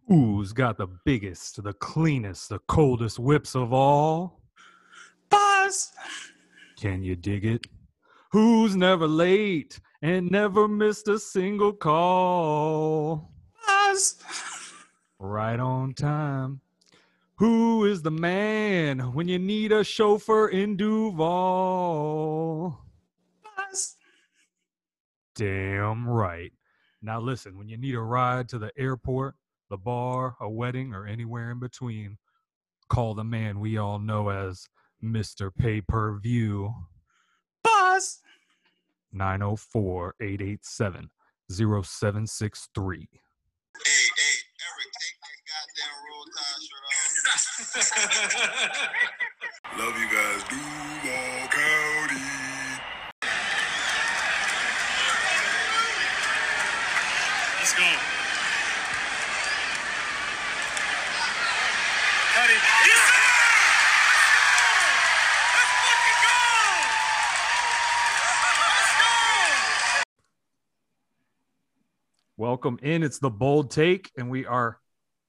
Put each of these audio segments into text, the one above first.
Who's got the biggest, the cleanest, the coldest whips of all? Buzz! Can you dig it? Who's never late and never missed a single call? Buzz! Right on time. Who is the man when you need a chauffeur in Duval? Buzz! Damn right. Now listen, when you need a ride to the airport, the bar, a wedding, or anywhere in between, call the man we all know as Mr. Pay-Per-View. Buzz! 904-887-0763. Hey, Eric, take that goddamn Roll Tide shirt off. Love you guys, Duval County. Let's go. Cut it. Yes! Let's fucking go! Let's go! Welcome in. It's the Bold Take, and we are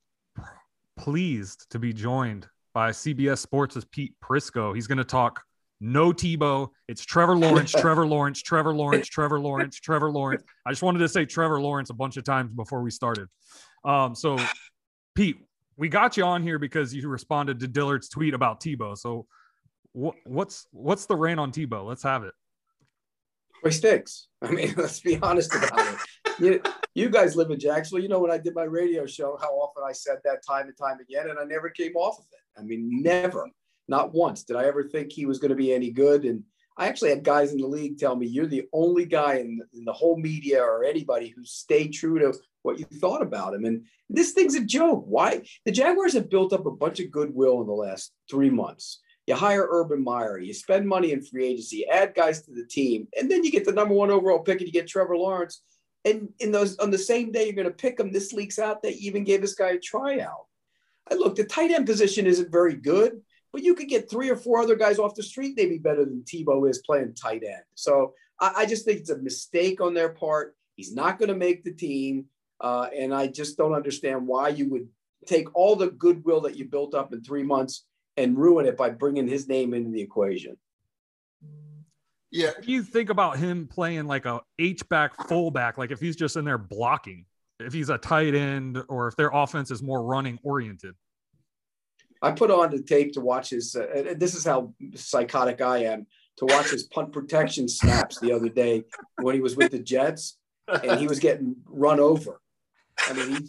pleased to be joined by CBS Sports' Pete Prisco. He's going to talk no Tebow. It's Trevor Lawrence, Trevor Lawrence, Trevor Lawrence, Trevor Lawrence, Trevor Lawrence. I just wanted to say Trevor Lawrence a bunch of times before we started. So, Pete, we got you on here because you responded to Dillard's tweet about Tebow. So, what's the rant on Tebow? Let's have it. He stinks. I mean, let's be honest about it. You guys live in Jacksonville. You know, when I did my radio show, how often I said that time and time again, and I never came off of it. I mean, never, not once did I ever think he was going to be any good. And I actually had guys in the league tell me, you're the only guy in the whole media or anybody who stayed true to what you thought about him. And this thing's a joke. Why? The Jaguars have built up a bunch of goodwill in the last 3 months. You hire Urban Meyer, you spend money in free agency, add guys to the team, and then you get the number 1 overall pick and you get Trevor Lawrence. And on the same day you're going to pick him, this leaks out that you even gave this guy a tryout. Look, the tight end position isn't very good, but you could get 3 or 4 other guys off the street maybe better than Tebow is playing tight end. So I just think it's a mistake on their part. He's not going to make the team, and I just don't understand why you would take all the goodwill that you built up in 3 months and ruin it by bringing his name into the equation. Yeah. What do you think about him playing like a H-back fullback? Like if he's just in there blocking, if he's a tight end, or if their offense is more running oriented? I put on the tape to watch his, this is how psychotic I am, to watch his punt protection snaps the other day when he was with the Jets and he was getting run over. I mean,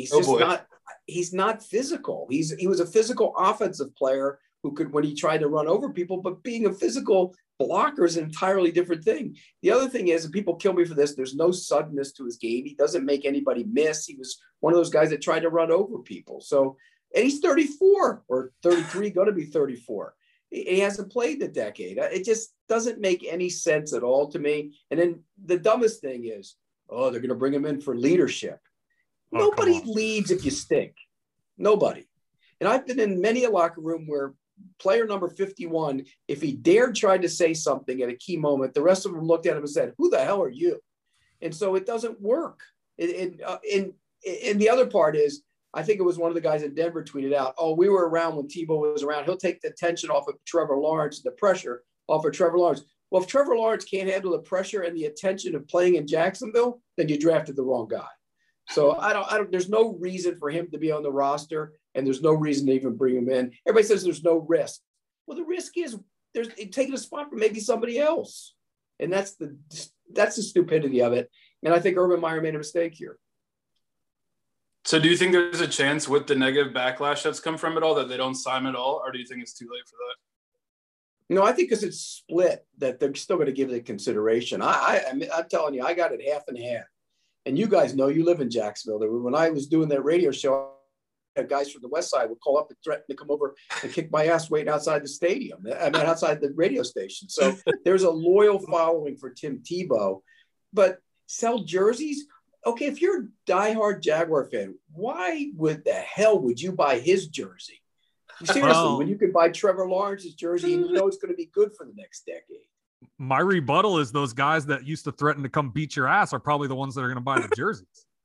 he's not physical. He was a physical offensive player who could, when he tried to run over people, but being a physical blocker is an entirely different thing. The other thing is, and people kill me for this, there's no suddenness to his game. He doesn't make anybody miss. He was one of those guys that tried to run over people. So, and he's 34 or 33, going to be 34. He hasn't played the decade. It just doesn't make any sense at all to me. And then the dumbest thing is, they're going to bring him in for leadership. Nobody leads if you stink. Nobody. And I've been in many a locker room where player number 51, if he dared try to say something at a key moment, the rest of them looked at him and said, who the hell are you? And so it doesn't work. And the other part is, I think it was one of the guys in Denver tweeted out, we were around when Tebow was around. He'll take the tension off of Trevor Lawrence, the pressure off of Trevor Lawrence. Well, if Trevor Lawrence can't handle the pressure and the attention of playing in Jacksonville, then you drafted the wrong guy. So there's no reason for him to be on the roster, and there's no reason to even bring him in. Everybody says there's no risk. Well, the risk is there's taking a spot for maybe somebody else. And that's the stupidity of it. And I think Urban Meyer made a mistake here. So do you think there's a chance with the negative backlash that's come from it all that they don't sign at all, or do you think it's too late for that? No, I think because it's split that they're still going to give it consideration. I'm telling you, I got it half and half. And you guys know, you live in Jacksonville. When I was doing that radio show, guys from the West Side would call up and threaten to come over and kick my ass waiting outside the stadium. I mean, outside the radio station. So there's a loyal following for Tim Tebow. But sell jerseys? Okay, if you're a diehard Jaguar fan, why would the hell would you buy his jersey? Seriously, when you could buy Trevor Lawrence's jersey and you know it's going to be good for the next decade. My rebuttal is those guys that used to threaten to come beat your ass are probably the ones that are going to buy the jerseys.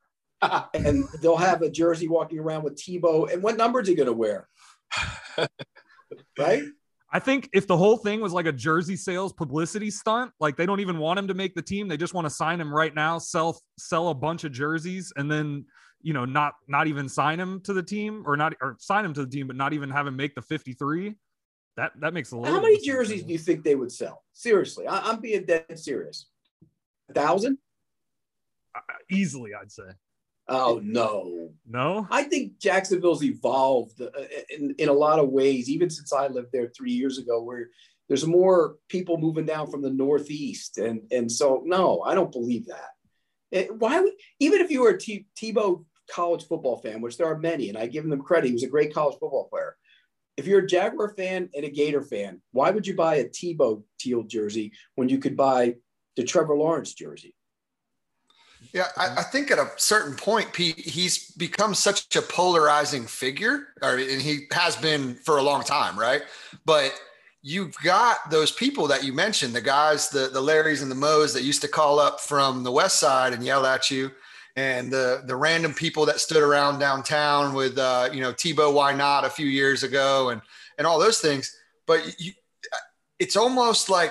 and they'll have a jersey walking around with Tebow. And what number is he going to wear? Right? I think if the whole thing was like a jersey sales publicity stunt, like they don't even want him to make the team, they just want to sign him right now, sell a bunch of jerseys, and then not even sign him to the team, or sign him to the team, but not even have him make the 53. That makes a little. How many jerseys do you think they would sell? Seriously, I'm being dead serious. 1,000? Easily, I'd say. Oh, no. I think Jacksonville's evolved in a lot of ways, even since I lived there 3 years ago, where there's more people moving down from the Northeast. And so, no, I don't believe that. Even if you were a Tebow college football fan, which there are many, and I give him credit, he was a great college football player. If you're a Jaguar fan and a Gator fan, why would you buy a Tebow teal jersey when you could buy the Trevor Lawrence jersey? Yeah, I think at a certain point, Pete, he's become such a polarizing figure, and he has been for a long time, right? But you've got those people that you mentioned, the guys, the Larrys and the Moes that used to call up from the West Side and yell at you, and the random people that stood around downtown with, Tebow, why not a few years ago, and all those things. But it's almost like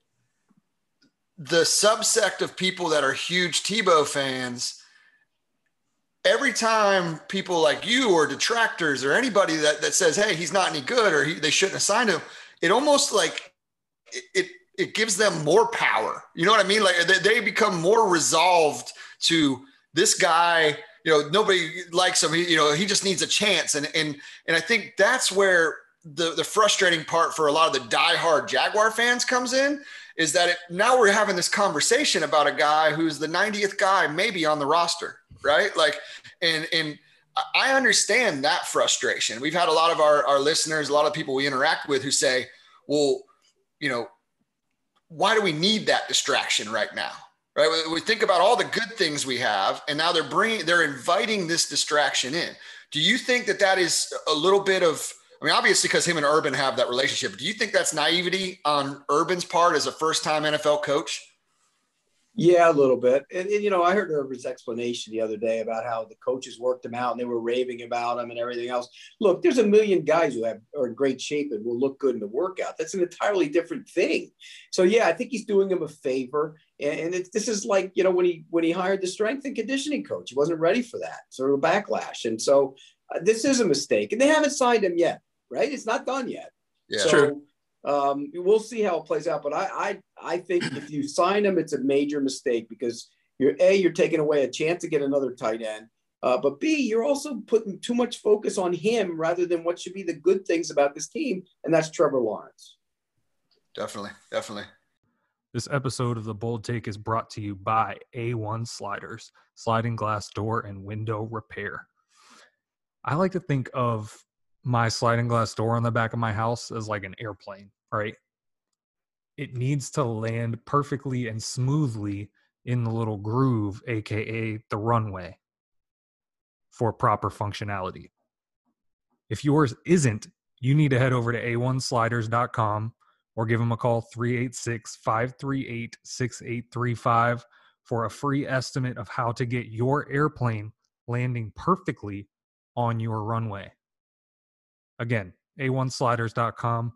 the subsect of people that are huge Tebow fans, every time people like you or detractors or anybody that says, hey, he's not any good, or they shouldn't have signed him, it almost like it gives them more power. You know what I mean? Like they become more resolved to this guy, nobody likes him. He just needs a chance. And I think that's where the frustrating part for a lot of the diehard Jaguar fans comes in, is that now we're having this conversation about a guy who's the 90th guy maybe on the roster, right? Like, and I understand that frustration. We've had a lot of our listeners, a lot of people we interact with who say, well, why do we need that distraction right now? Right? We think about all the good things we have, and now they're inviting this distraction in. Do you think that is a little bit of, obviously because him and Urban have that relationship, do you think that's naivety on Urban's part as a first-time NFL coach? Yeah, a little bit. And I heard Urban's explanation the other day about how the coaches worked him out and they were raving about him and everything else. Look, there's a million guys who are in great shape and will look good in the workout. That's an entirely different thing. So, yeah, I think he's doing him a favor. And this is like, when he hired the strength and conditioning coach, he wasn't ready for that sort of backlash. And so this is a mistake. And they haven't signed him yet. Right? It's not done yet. Yeah. So we'll see how it plays out. But I think if you sign him, it's a major mistake, because you're taking away a chance to get another tight end. But B, you're also putting too much focus on him rather than what should be the good things about this team, and that's Trevor Lawrence. Definitely. This episode of The Bold Take is brought to you by A1 Sliders, sliding glass door and window repair. I like to think of my sliding glass door on the back of my house as like an airplane, right? It needs to land perfectly and smoothly in the little groove, aka the runway, for proper functionality. If yours isn't, you need to head over to a1sliders.com or give them a call, 386-538-6835, for a free estimate of how to get your airplane landing perfectly on your runway. Again, a1sliders.com,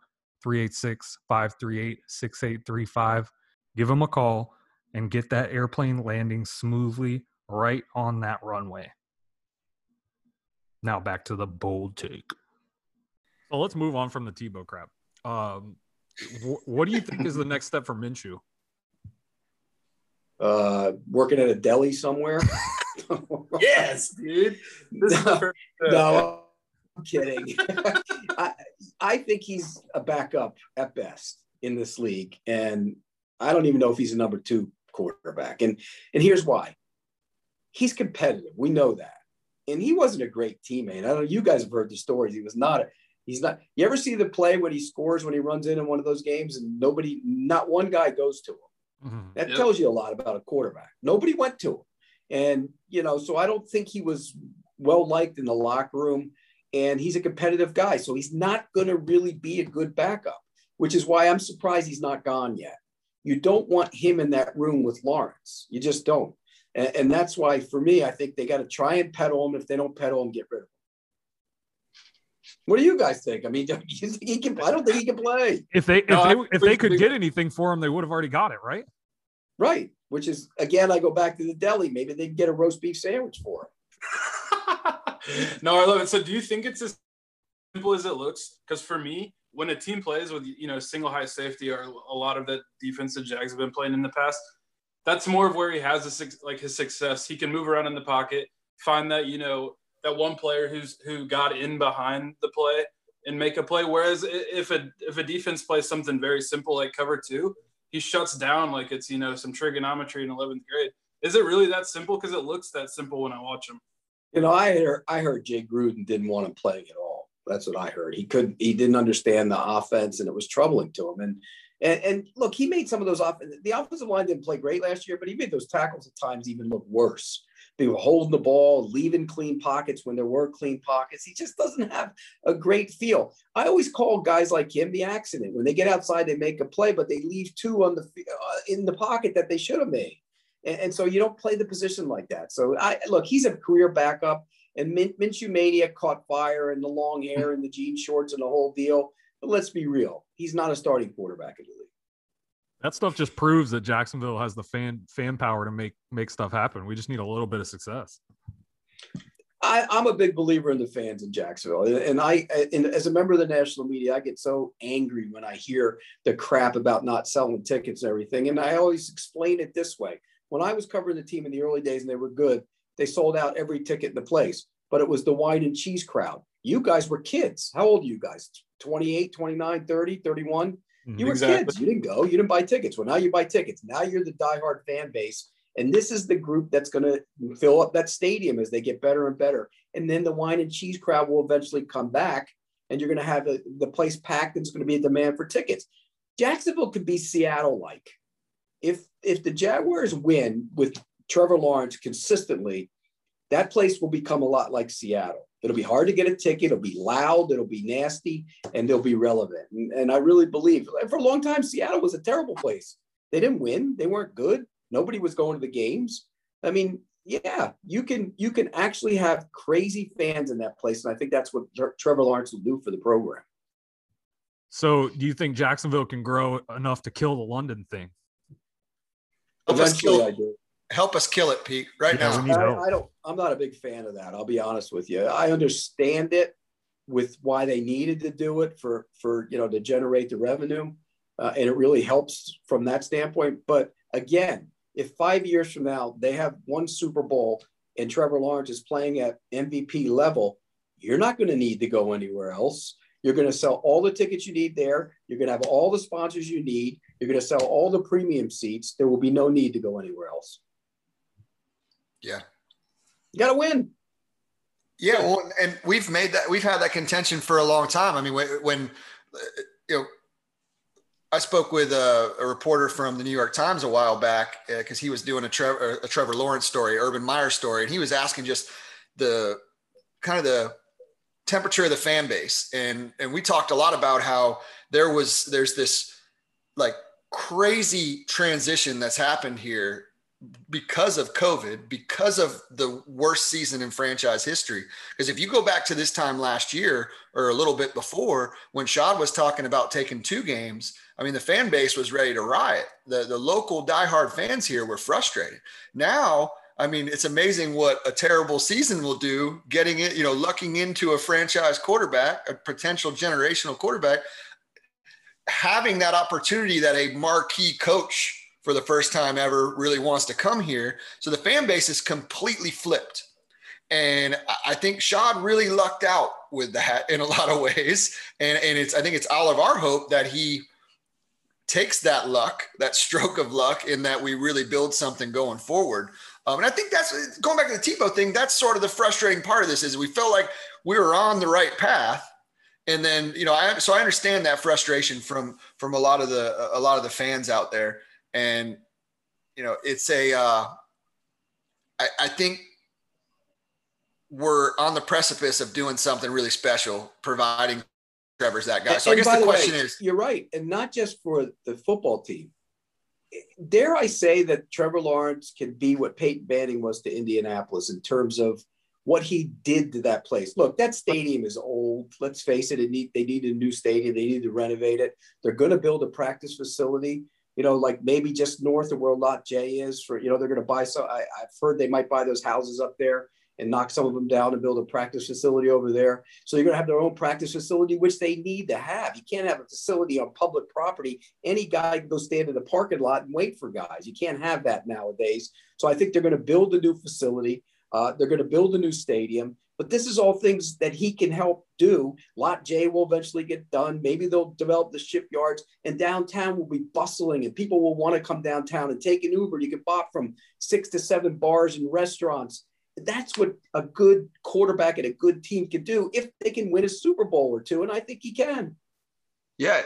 386-538-6835. Give them a call and get that airplane landing smoothly right on that runway. Now back to the bold take. So let's move on from the Tebow crap. What do you think is the next step for Minshew? Working at a deli somewhere. Yes, dude. No, I'm kidding. I think he's a backup at best in this league, and I don't even know if he's a number 2 quarterback. And here's why. He's competitive. We know that. And he wasn't a great teammate. I don't know. You guys have heard the stories. He's not. You ever see the play when he scores, when he runs in one of those games and not one guy goes to him? Mm-hmm. That tells you a lot about a quarterback. Nobody went to him. And, so I don't think he was well-liked in the locker room. And he's a competitive guy. So he's not going to really be a good backup, which is why I'm surprised he's not gone yet. You don't want him in that room with Lawrence. You just don't. And that's why, for me, I think they got to try and pedal him. If they don't pedal him, get rid of him. What do you guys think? I mean, do you think he can? I don't think he can play. If they could get anything for him, they would have already got it, right? Right. Which is, again, I go back to the deli. Maybe they can get a roast beef sandwich for him. No, I love it. So do you think it's as simple as it looks? Because for me, when a team plays with, single high safety or a lot of the defensive Jags have been playing in the past, that's more of where he has his success. He can move around in the pocket, find that, that one player who got in behind the play and make a play. Whereas if a defense plays something very simple like cover two, he shuts down like it's, some trigonometry in 11th grade. Is it really that simple? Because it looks that simple when I watch him. I heard Jay Gruden didn't want him playing at all. That's what I heard. He didn't understand the offense, and it was troubling to him. And look, he made some of those the offensive line didn't play great last year, but he made those tackles at times even look worse. They were holding the ball, leaving clean pockets when there were clean pockets. He just doesn't have a great feel. I always call guys like him the accident. When they get outside, they make a play, but they leave two in the pocket that they should have made. And so you don't play the position like that. So he's a career backup. And Minshew Mania caught fire, and the long hair and the jean shorts and the whole deal. But let's be real. He's not a starting quarterback in the league. That stuff just proves that Jacksonville has the fan power to make stuff happen. We just need a little bit of success. I'm a big believer in the fans in Jacksonville. And as a member of the national media, I get so angry when I hear the crap about not selling tickets and everything. And I always explain it this way. When I was covering the team in the early days and they were good, they sold out every ticket in the place, but it was the wine and cheese crowd. You guys were kids. How old are you guys? 28, 29, 30, 31? You were kids. You didn't go. You didn't buy tickets. Well, now you buy tickets. Now you're the diehard fan base. And this is the group that's going to fill up that stadium as they get better and better. And then the wine and cheese crowd will eventually come back, and you're going to have the place packed, and it's going to be a demand for tickets. Jacksonville could be Seattle-like. If the Jaguars win with Trevor Lawrence consistently, that place will become a lot like Seattle. It'll be hard to get a ticket. It'll be loud. It'll be nasty, and they'll be relevant. And I really believe for a long time, Seattle was a terrible place. They didn't win. They weren't good. Nobody was going to the games. I mean, yeah, you can actually have crazy fans in that place. And I think that's what Trevor Lawrence will do for the program. So do you think Jacksonville can grow enough to kill the London thing? Eventually, I do. Help us kill it, Pete. Right now, I'm not a big fan of that. I'll be honest with you. I understand it with why they needed to do it for to generate the revenue, and it really helps from that standpoint. But again, if 5 years from now they have one Super Bowl and Trevor Lawrence is playing at MVP level, you're not going to need to go anywhere else. You're going to sell all the tickets you need there. You're going to have all the sponsors you need. You're going to sell all the premium seats. There will be no need to go anywhere else. Yeah. You got to win. Yeah. Well, and we've had that contention for a long time. I mean, when I spoke with a reporter from the New York Times a while back because he was doing a Trevor Lawrence story, Urban Meyer story, and he was asking just the kind of the temperature of the fan base. And we talked a lot about how there's this like crazy transition that's happened here because of COVID, because of the worst season in franchise history. Because if you go back to this time last year or a little bit before, when Shad was talking about taking 2 games, I mean, the fan base was ready to riot. The local diehard fans here were frustrated. Now, I mean, it's amazing what a terrible season will do, getting it, lucking into a franchise quarterback, a potential generational quarterback, having that opportunity that a marquee coach for the first time ever really wants to come here. So the fan base is completely flipped. And I think Shad really lucked out with that in a lot of ways. And I think it's all of our hope that he takes that luck, that stroke of luck, in that we really build something going forward. And I think that's going back to the Tebow thing. That's sort of the frustrating part of this is we felt like we were on the right path. And then, so I understand that frustration from a lot of the fans out there. And, it's I think we're on the precipice of doing something really special, providing Trevor's that guy. So I guess the question is, you're right. And not just for the football team. dare I say that Trevor Lawrence can be what Peyton Manning was to Indianapolis in terms of what he did to that place. Look, that stadium is old. Let's face it. They need a new stadium. They need to renovate it. They're going to build a practice facility, like maybe just north of where Lot J is for, they're going to buy some. I've heard they might buy those houses up there and knock some of them down and build a practice facility over there. So they're going to have their own practice facility, which they need to have. You can't have a facility on public property. Any guy can go stand in the parking lot and wait for guys. You can't have that nowadays. So I think they're going to build a new facility. They're going to build a new stadium, but this is all things that he can help do. Lot J will eventually get done. Maybe they'll develop the shipyards, and downtown will be bustling, and people will want to come downtown and take an Uber. You can bop from 6 to 7 bars and restaurants. That's what a good quarterback and a good team can do if they can win a Super Bowl or two, and I think he can. Yeah,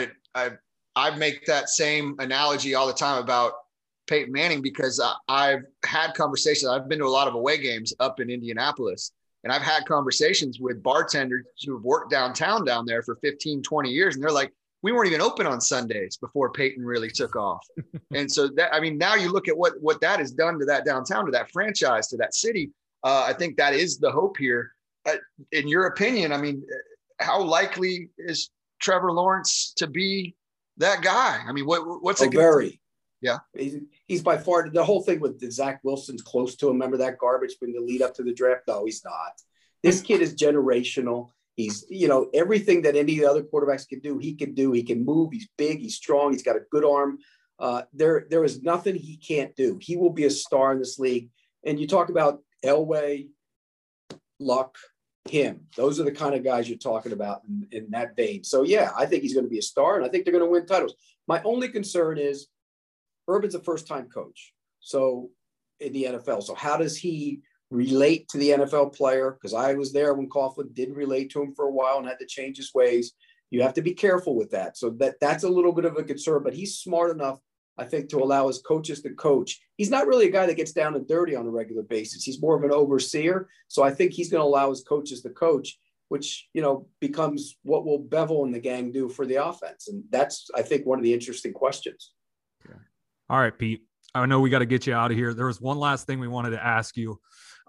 I make that same analogy all the time about Peyton Manning, because I've had conversations. I've been to a lot of away games up in Indianapolis, and I've had conversations with bartenders who have worked downtown down there for 15, 20 years. And they're like, we weren't even open on Sundays before Peyton really took off. And so now you look at what that has done to that downtown, to that franchise, to that city. I think that is the hope here. In your opinion, how likely is Trevor Lawrence to be that guy? What's it? Very. Yeah. He's by far the whole thing with Zach Wilson's close to him. Remember that garbage in the lead up to the draft? No, he's not. This kid is generational. He's, everything that any of the other quarterbacks can do. He can move. He's big. He's strong. He's got a good arm. There is nothing he can't do. He will be a star in this league. And you talk about Elway, Luck, him. Those are the kind of guys you're talking about in that vein. So, yeah, I think he's going to be a star, and I think they're going to win titles. My only concern is Urban's a first-time coach, so in the NFL. So how does he relate to the NFL player? Because I was there when Coughlin didn't relate to him for a while and had to change his ways. You have to be careful with that. So that's a little bit of a concern, but he's smart enough, I think, to allow his coaches to coach. He's not really a guy that gets down and dirty on a regular basis. He's more of an overseer. So I think he's going to allow his coaches to coach, which, becomes what will Bevel and the gang do for the offense. And that's, I think, one of the interesting questions. All right, Pete, I know we got to get you out of here. There was one last thing we wanted to ask you.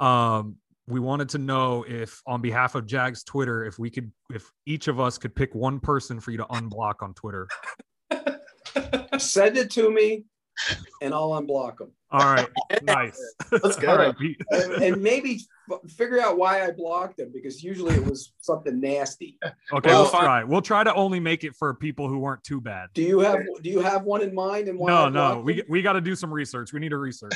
We wanted to know if, on behalf of Jags Twitter, if each of us could pick one person for you to unblock on Twitter. Send it to me and I'll unblock them. All right. Nice. Let's go. All right, Pete. And maybe figure out why I blocked them, because usually it was something nasty. Okay, we'll try. We'll try to only make it for people who weren't too bad. Do you have one in mind? And why? No. We got to do some research. We need to research.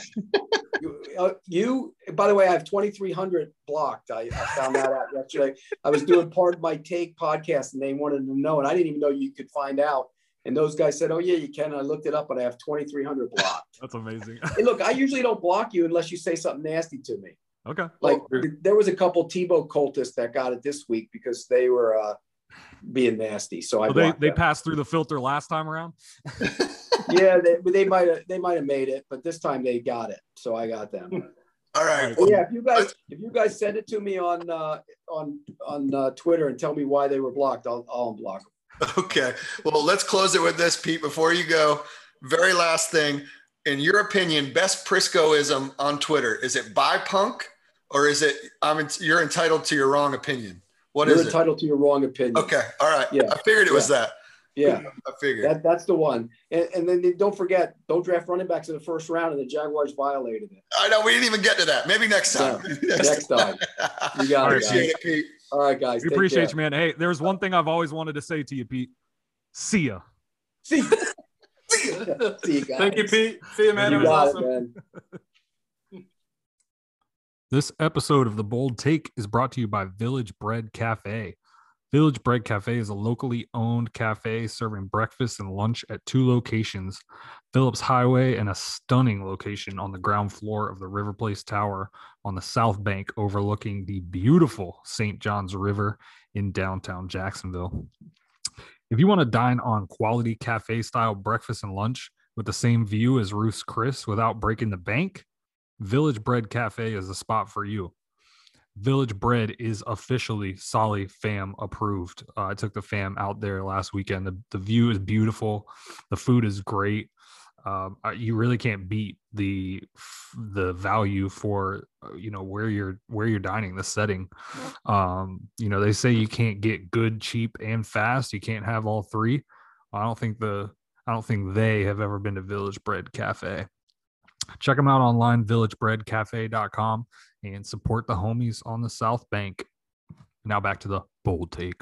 You, by the way, I have 2,300 blocked. I found that out yesterday. I was doing Part of My Take podcast, and they wanted to know, and I didn't even know you could find out. And those guys said, "Oh yeah, you can." And I looked it up, and I have 2,300 blocked. That's amazing. Hey, look, I usually don't block you unless you say something nasty to me. Okay. Like there was a couple Tebow cultists that got it this week because they were being nasty. So they passed through the filter last time around. Yeah, they might have made it, but this time they got it. So I got them. All right. Well, yeah, if you guys send it to me on Twitter and tell me why they were blocked, I'll unblock them. Okay. Well, let's close it with this, Pete, before you go. Very last thing. In your opinion, best Priscoism on Twitter, is it buy punk, or is it you're entitled to your wrong opinion? You're entitled to your wrong opinion. Okay. All right. Yeah. I figured it was that. Yeah. I figured. That's the one. And then don't forget, don't draft running backs in the first round, and the Jaguars violated it. I know. We didn't even get to that. Maybe next time. Yeah, next time. You got it. Appreciate it, Pete. All right, guys. We appreciate you, man. Hey, there's one thing I've always wanted to say to you, Pete. See ya. See you. See you guys. Thank you, Pete. See you, man. You It was got awesome. it, man. This episode of The Bold Take is brought to you by Village Bread Cafe. Village Bread Cafe is a locally owned cafe serving breakfast and lunch at 2 locations, Phillips Highway and a stunning location on the ground floor of the River Place Tower on the South Bank overlooking the beautiful St. Johns River in downtown Jacksonville. If you want to dine on quality cafe-style breakfast and lunch with the same view as Ruth's Chris without breaking the bank, Village Bread Cafe is the spot for you. Village Bread is officially Solly Fam approved. I took the fam out there last weekend. The view is beautiful. The food is great. you really can't beat the value for where you're dining, the setting. They say you can't get good, cheap, and fast. You can't have all three. I don't think they have ever been to Village Bread Cafe. Check them out online, villagebreadcafe.com, and support the homies on the South Bank. Now back to the bold take.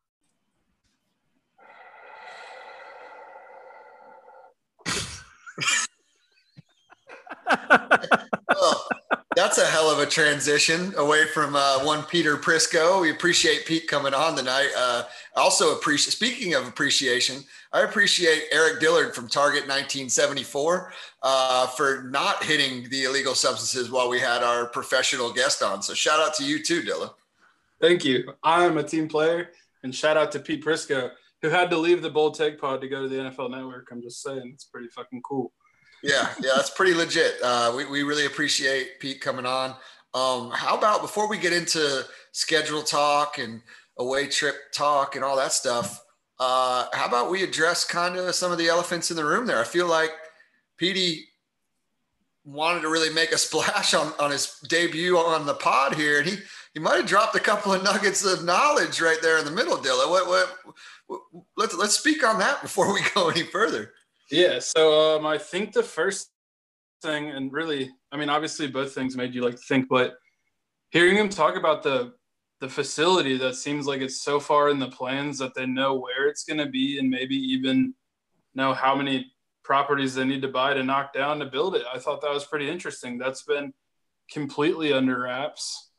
Well, that's a hell of a transition away from one Peter Prisco. We appreciate Pete coming on tonight. Also appreciate, speaking of appreciation, I appreciate Eric Dillard from Target 1974 for not hitting the illegal substances while we had our professional guest on. So shout out to you too, Dilla. Thank you. I'm a team player, and shout out to Pete Prisco, who had to leave the Bold Take Pod to go to the NFL Network. I'm just saying, it's pretty fucking cool. Yeah, that's pretty legit. We really appreciate Pete coming on. How about before we get into schedule talk and away trip talk and all that stuff, how about we address kind of some of the elephants in the room there? I feel like Petey wanted to really make a splash on his debut on the pod here, and he might have dropped a couple of nuggets of knowledge right there in the middle, Dilla. Let's speak on that before we go any further. Yeah, so I think the first thing, and really, I mean, obviously both things made you like to think, but hearing him talk about the facility that seems like it's so far in the plans that they know where it's going to be and maybe even know how many properties they need to buy to knock down to build it. I thought that was pretty interesting. That's been completely under wraps.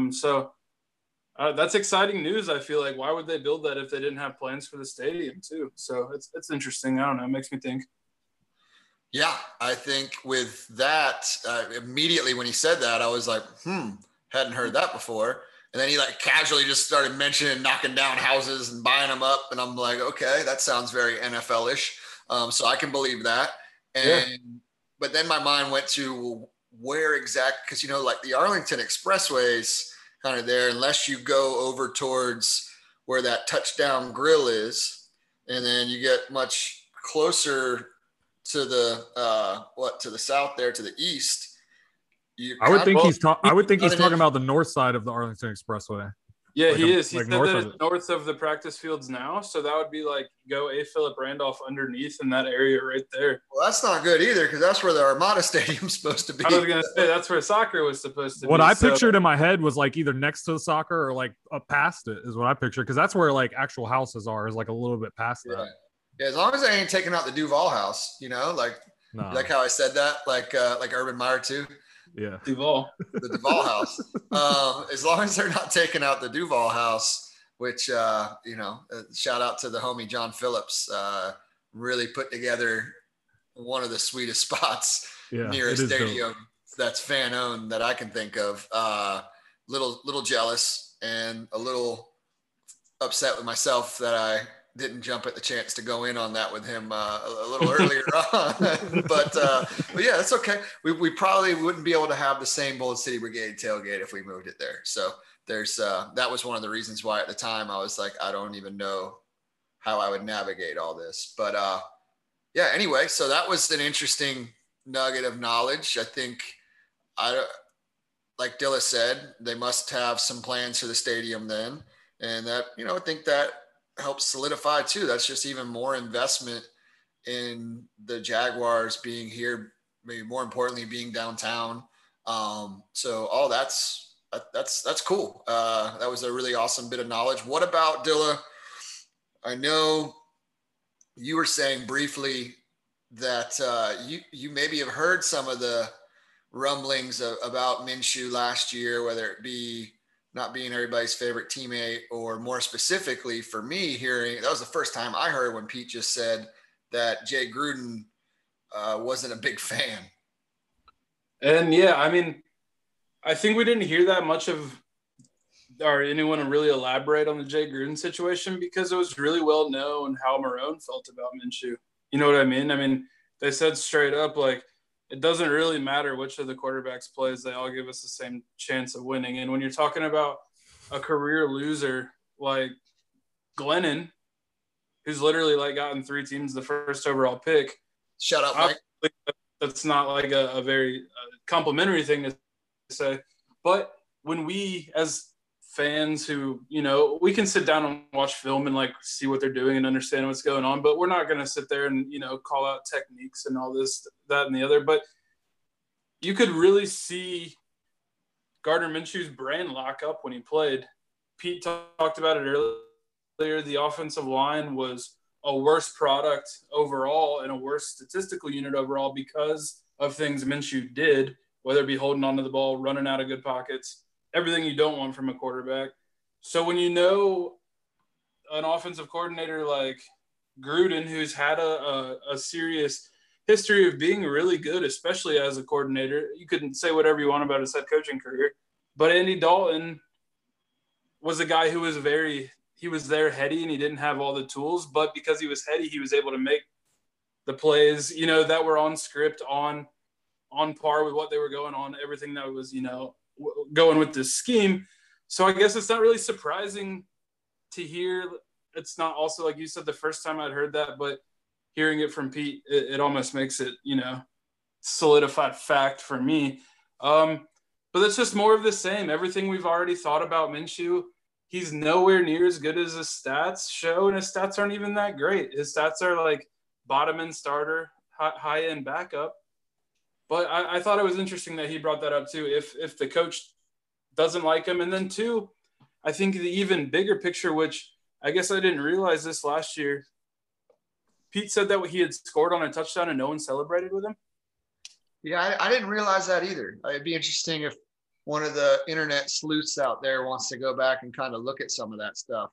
That's exciting news. I feel like, why would they build that if they didn't have plans for the stadium too? So it's interesting. I don't know. It makes me think. Yeah, I think with that, immediately when he said that, I was like, hadn't heard that before. And then he like casually just started mentioning knocking down houses and buying them up. And I'm like, okay, that sounds very NFL-ish. So I can believe that. But then my mind went to where exactly, because, like the Arlington Expressways kind of there, unless you go over towards where that Touchdown Grill is, and then you get much closer to the to the south there, to the east. I would think he's talking about the north side of the Arlington Expressway. Yeah, like he is. He said that it's north of the practice fields now, so that would be like go A. Philip Randolph underneath in that area right there. Well, that's not good either, because that's where the Armada Stadium's supposed to be. I was going to say that's where soccer was supposed to be. What I pictured in my head was like either next to the soccer or like up past it is what I pictured, because that's where like actual houses are, is like a little bit past that. Yeah, as long as they ain't taking out the Duval house, like how I said that, like Urban Meyer too. Yeah, Duval. The Duval house. As long as they're not taking out the Duval house, which shout out to the homie John Phillips, really put together one of the sweetest spots near a stadium that's fan owned that I can think of. Little jealous and a little upset with myself that I didn't jump at the chance to go in on that with him a little earlier on. But yeah, it's okay. We probably wouldn't be able to have the same Bold City Brigade tailgate if we moved it there. So there's that was one of the reasons why at the time I was like, I don't even know how I would navigate all this. But yeah, anyway, so that was an interesting nugget of knowledge. I think like Dilla said, they must have some plans for the stadium then. And that, I think that helps solidify too. That's just even more investment in the Jaguars being here, maybe more importantly being downtown. So all that's cool. That was a really awesome bit of knowledge. What about Dilla? I know you were saying briefly that you maybe have heard some of the rumblings about Minshew last year, whether it be not being everybody's favorite teammate, or more specifically for me hearing, that was the first time I heard when Pete just said that Jay Gruden wasn't a big fan. And yeah, I mean, I think we didn't hear that much of, or anyone to really elaborate on the Jay Gruden situation, because it was really well known how Marrone felt about Minshew. You know what I mean? I mean, they said straight up, like, it doesn't really matter which of the quarterbacks plays. They all give us the same chance of winning. And when you're talking about a career loser like Glennon, who's literally like gotten 3 teams the first overall pick. Shut up, Mike. that's not like a very complimentary thing to say. But when we, as fans who, we can sit down and watch film and like see what they're doing and understand what's going on, but we're not going to sit there and, call out techniques and all this, that, and the other. But you could really see Gardner Minshew's brain lock up when he played. Pete talked about it earlier. The offensive line was a worse product overall and a worse statistical unit overall because of things Minshew did, whether it be holding onto the ball, running out of good pockets, everything you don't want from a quarterback. So when an offensive coordinator like Gruden, who's had a serious history of being really good, especially as a coordinator, you couldn't say whatever you want about his head coaching career, but Andy Dalton was a guy who was he was there heady and he didn't have all the tools, but because he was heady, he was able to make the plays, that were on script, on par with what they were going on, everything that was, going with this scheme. So I guess it's not really surprising to hear. It's not also, like you said, the first time I'd heard that, but hearing it from Pete, it almost makes it, solidified fact for me. But that's just more of the same. Everything we've already thought about Minshew. He's nowhere near as good as his stats show, and his stats aren't even that great. His stats are like bottom-end starter, high-end backup. But I thought it was interesting that he brought that up too. If the coach doesn't like him, and then two, I think the even bigger picture, which I guess I didn't realize this last year, Pete said that he had scored on a touchdown and no one celebrated with him. Yeah, I didn't realize that either. It'd be interesting if one of the internet sleuths out there wants to go back and kind of look at some of that stuff.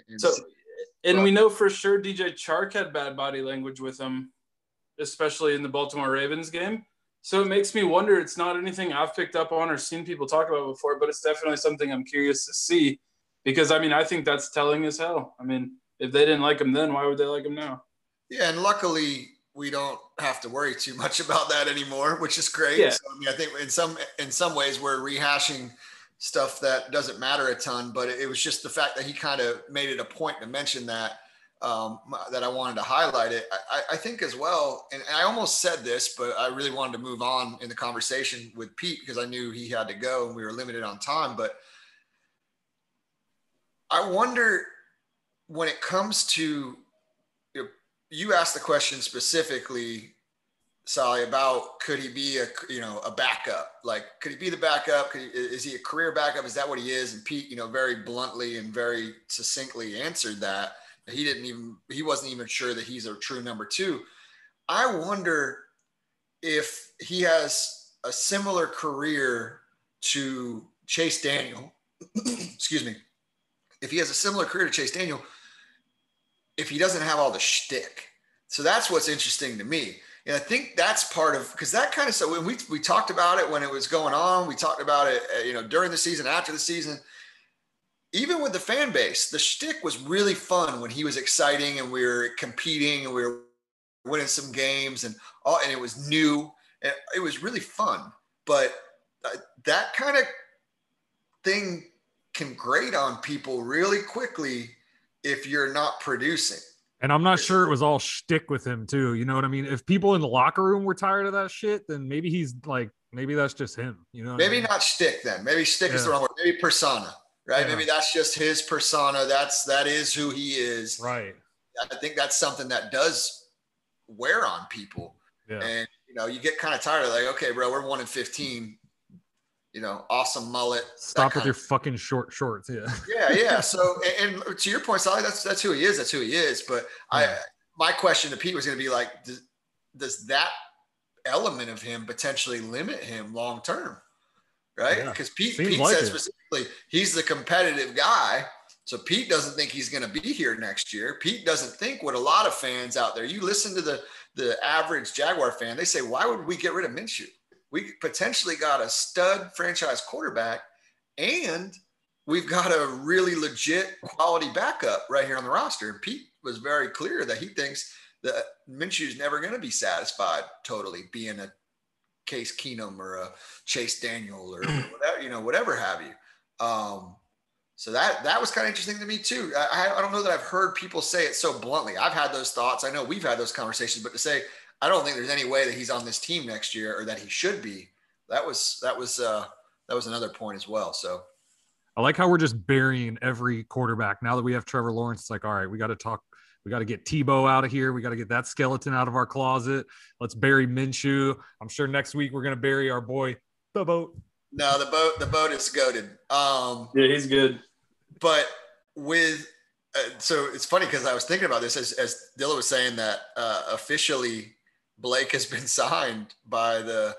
And we know for sure DJ Chark had bad body language with him, especially in the Baltimore Ravens game. So it makes me wonder. It's not anything I've picked up on or seen people talk about before, but it's definitely something I'm curious to see because, I think that's telling as hell. If they didn't like him then, why would they like him now? Yeah, and luckily we don't have to worry too much about that anymore, which is great. Yeah. So, I think in some ways we're rehashing stuff that doesn't matter a ton, but it was just the fact that he kind of made it a point to mention that that I wanted to highlight it. I think as well, and I almost said this, but I really wanted to move on in the conversation with Pete because I knew he had to go and we were limited on time. But I wonder when it comes to, you asked the question specifically, Sally, about could he be a backup? Like, could he be the backup? Is he a career backup? Is that what he is? And Pete, very bluntly and very succinctly answered that. He wasn't even sure that he's a true number two. I wonder if he has a similar career to Chase Daniel. Excuse me. If he has a similar career to Chase Daniel, if he doesn't have all the shtick. So that's what's interesting to me. And I think that's part of, because that kind of, so when we talked about it when it was going on, we talked about it, during the season, after the season, even with the fan base, the shtick was really fun when he was exciting and we were competing and we were winning some games and it was new. And it was really fun. But that kind of thing can grate on people really quickly if you're not producing. And I'm not sure it was all shtick with him too. You know what I mean? If people in the locker room were tired of that shit, then maybe maybe that's just him. Maybe not shtick then. Maybe shtick is the wrong word. Maybe persona, right? Yeah. Maybe that's just his persona. That is who he is. Right. I think that's something that does wear on people. Yeah. And you get kind of tired of like, okay, bro, we're 1-15. Awesome mullet. Stop with your fucking short shorts. Yeah. Yeah. So, and to your point, Sally, that's who he is. That's who he is. But my question to Pete was going to be like, does that element of him potentially limit him long-term? Right. Because Pete said specifically, he's the competitive guy. So Pete doesn't think he's going to be here next year. Pete doesn't think what a lot of fans out there, you listen to the average Jaguar fan, they say, why would we get rid of Minshew? We potentially got a stud franchise quarterback and we've got a really legit quality backup right here on the roster. And Pete was very clear that he thinks that Minshew's never going to be satisfied totally being a Case Keenum or a Chase Daniel or whatever, whatever have you. So that was kind of interesting to me too. I don't know that I've heard people say it so bluntly. I've had those thoughts. I know we've had those conversations, but to say, I don't think there's any way that he's on this team next year or that he should be. That was another point as well. So I like how we're just burying every quarterback. Now that we have Trevor Lawrence, it's like, all right, we got to get Tebow out of here. We got to get that skeleton out of our closet. Let's bury Minshew. I'm sure next week we're going to bury our boy, the boat. No, the boat is goated. Yeah, he's good. But so it's funny because I was thinking about this as Dilla was saying that officially Blake has been signed by the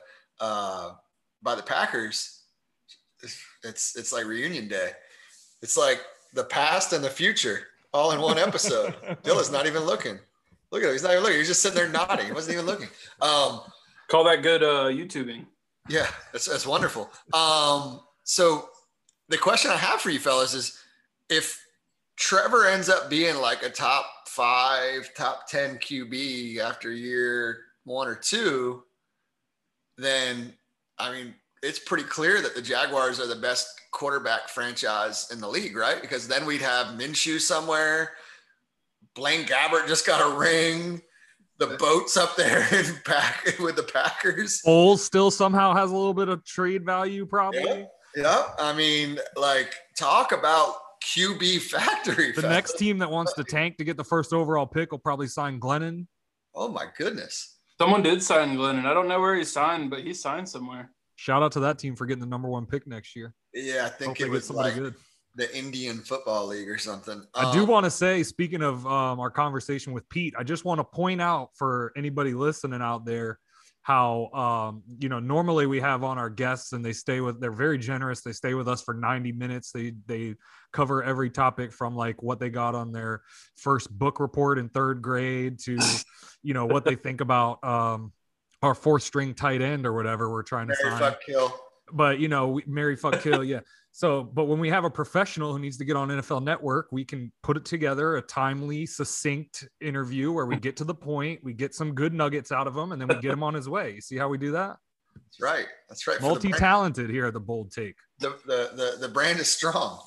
Packers. It's like reunion day. It's like the past and the future all in one episode. Dilla's not even looking. Look at him. He's not even looking. He's just sitting there nodding. He wasn't even looking. Call that good YouTubing. Yeah, that's wonderful. So the question I have for you fellas is, if Trevor ends up being like a top 5, top 10 QB after year 1 or 2, then, I mean, it's pretty clear that the Jaguars are the best quarterback franchise in the league, right? Because then we'd have Minshew somewhere. Blaine Gabbert just got a ring. The boat's up there with the Packers. Foles still somehow has a little bit of trade value, probably. Yeah. I mean, like, talk about QB factory. The next team that wants to tank to get the first overall pick will probably sign Glennon. Oh my goodness. Someone did sign Glennon. I don't know where he signed, but he signed somewhere. Shout out to that team for getting the number 1 pick next year. Yeah, I think Hopefully it was like good. The Indian Football League or something. I do want to say, speaking of our conversation with Pete, I just want to point out for anybody listening out there how, normally we have on our guests and they're very generous. They stay with us for 90 minutes. They cover every topic from like what they got on their first book report in 3rd grade to, what they think about our 4th string tight end or whatever we're trying to Marry, sign. fuck, kill. But, marry, fuck, kill. Yeah. So, but when we have a professional who needs to get on NFL Network, we can put it together, a timely, succinct interview where we get to the point, we get some good nuggets out of him, and then we get him on his way. You see how we do that? That's right. Multi-talented here at the Bold Take. The brand is strong.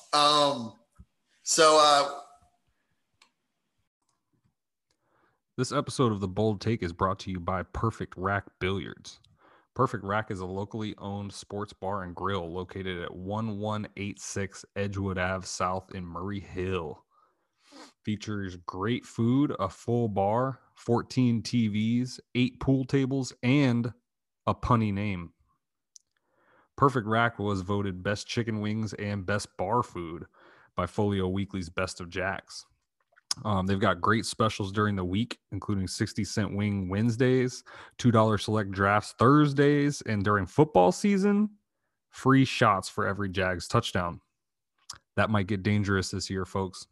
This episode of the Bold Take is brought to you by Perfect Rack Billiards. Perfect Rack is a locally owned sports bar and grill located at 1186 Edgewood Ave South in Murray Hill. Features great food, a full bar, 14 TVs, 8 pool tables, and a punny name. Perfect Rack was voted best chicken wings and best bar food by Folio Weekly's Best of Jacks. They've got great specials during the week, including 60-cent wing Wednesdays, $2 select drafts Thursdays, and during football season, free shots for every Jags touchdown. That might get dangerous this year, folks.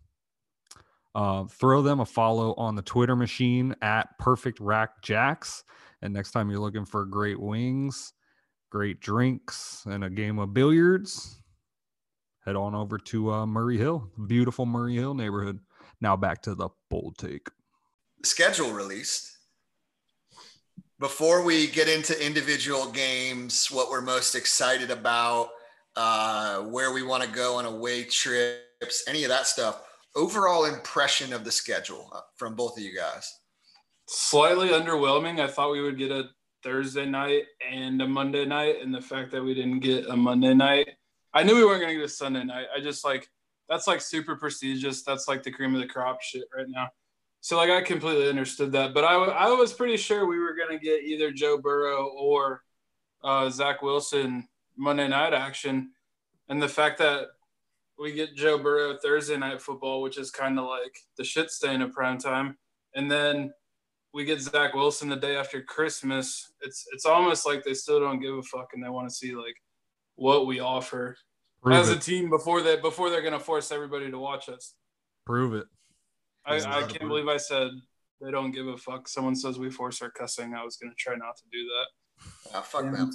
Throw them a follow on the Twitter machine at Perfect Rack Jacks. And next time you're looking for great wings, great drinks, and a game of billiards, head on over to Murray Hill, beautiful Murray Hill neighborhood. Now back to the Bold Take. The schedule released. Before we get into individual games, what we're most excited about, where we want to go on away trips, any of that stuff, overall impression of the schedule from both of you guys. Slightly underwhelming. I thought we would get a Thursday night and a Monday night, and the fact that we didn't get a Monday night. I knew we weren't going to get a Sunday night. I just that's like super prestigious. That's like the cream of the crop shit right now. So like I completely understood that, but I was pretty sure we were going to get either Joe Burrow or Zach Wilson Monday night action. And the fact that we get Joe Burrow Thursday night football, which is kind of like the shit stain of prime time. And then we get Zach Wilson the day after Christmas. It's almost like they still don't give a fuck and they want to see like what we offer as a team before they're going to force everybody to watch us. Prove it. I can't believe I said they don't give a fuck. Someone says we force our cussing. I was going to try not to do that. Fuck them.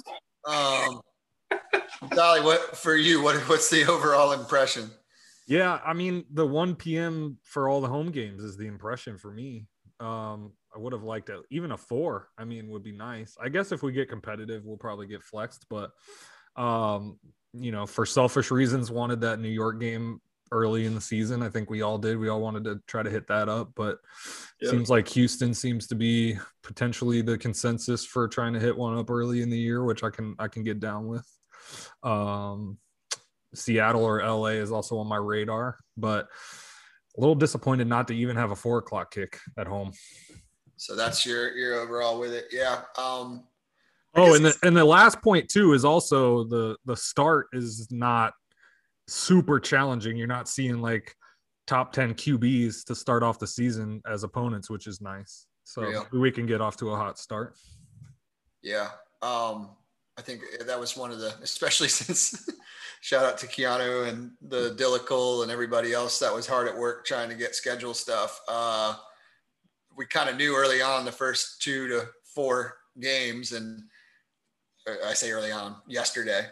Dolly, what's the overall impression? Yeah, I mean, the 1 p.m. for all the home games is the impression for me. I would have liked even a 4. I mean, would be nice. I guess if we get competitive, we'll probably get flexed. But, for selfish reasons, wanted that New York game early in the season. I think we all did. We all wanted to try to hit that up, but Yep. seems like Houston seems to be potentially the consensus for trying to hit one up early in the year, which I can get down with. Seattle or LA is also on my radar, but a little disappointed not to even have a 4:00 kick at home. So that's your overall with it. Yeah. And the last point too is also the start is not super challenging. You're not seeing like top 10 QBs to start off the season as opponents, which is nice. So we can get off to a hot start. Yeah. I think that was one of the, especially since shout out to Keanu and the Dillical and everybody else that was hard at work trying to get schedule stuff. We kind of knew early on the first 2 to 4 games, and I say early on, yesterday.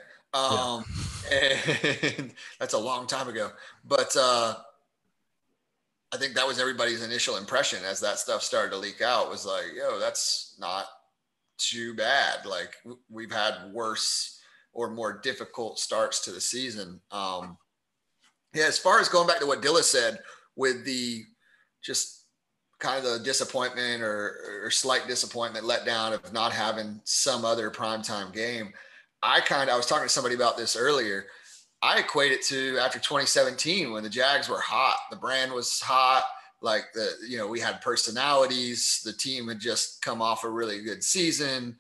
And that's a long time ago. But I think that was everybody's initial impression as that stuff started to leak out, was like, yo, that's not too bad. Like, we've had worse or more difficult starts to the season. As far as going back to what Dilla said with the just kind of the disappointment or slight disappointment, let down of not having some other primetime game, I was talking to somebody about this earlier. I equate it to after 2017 when the Jags were hot, the brand was hot. Like we had personalities. The team had just come off a really good season.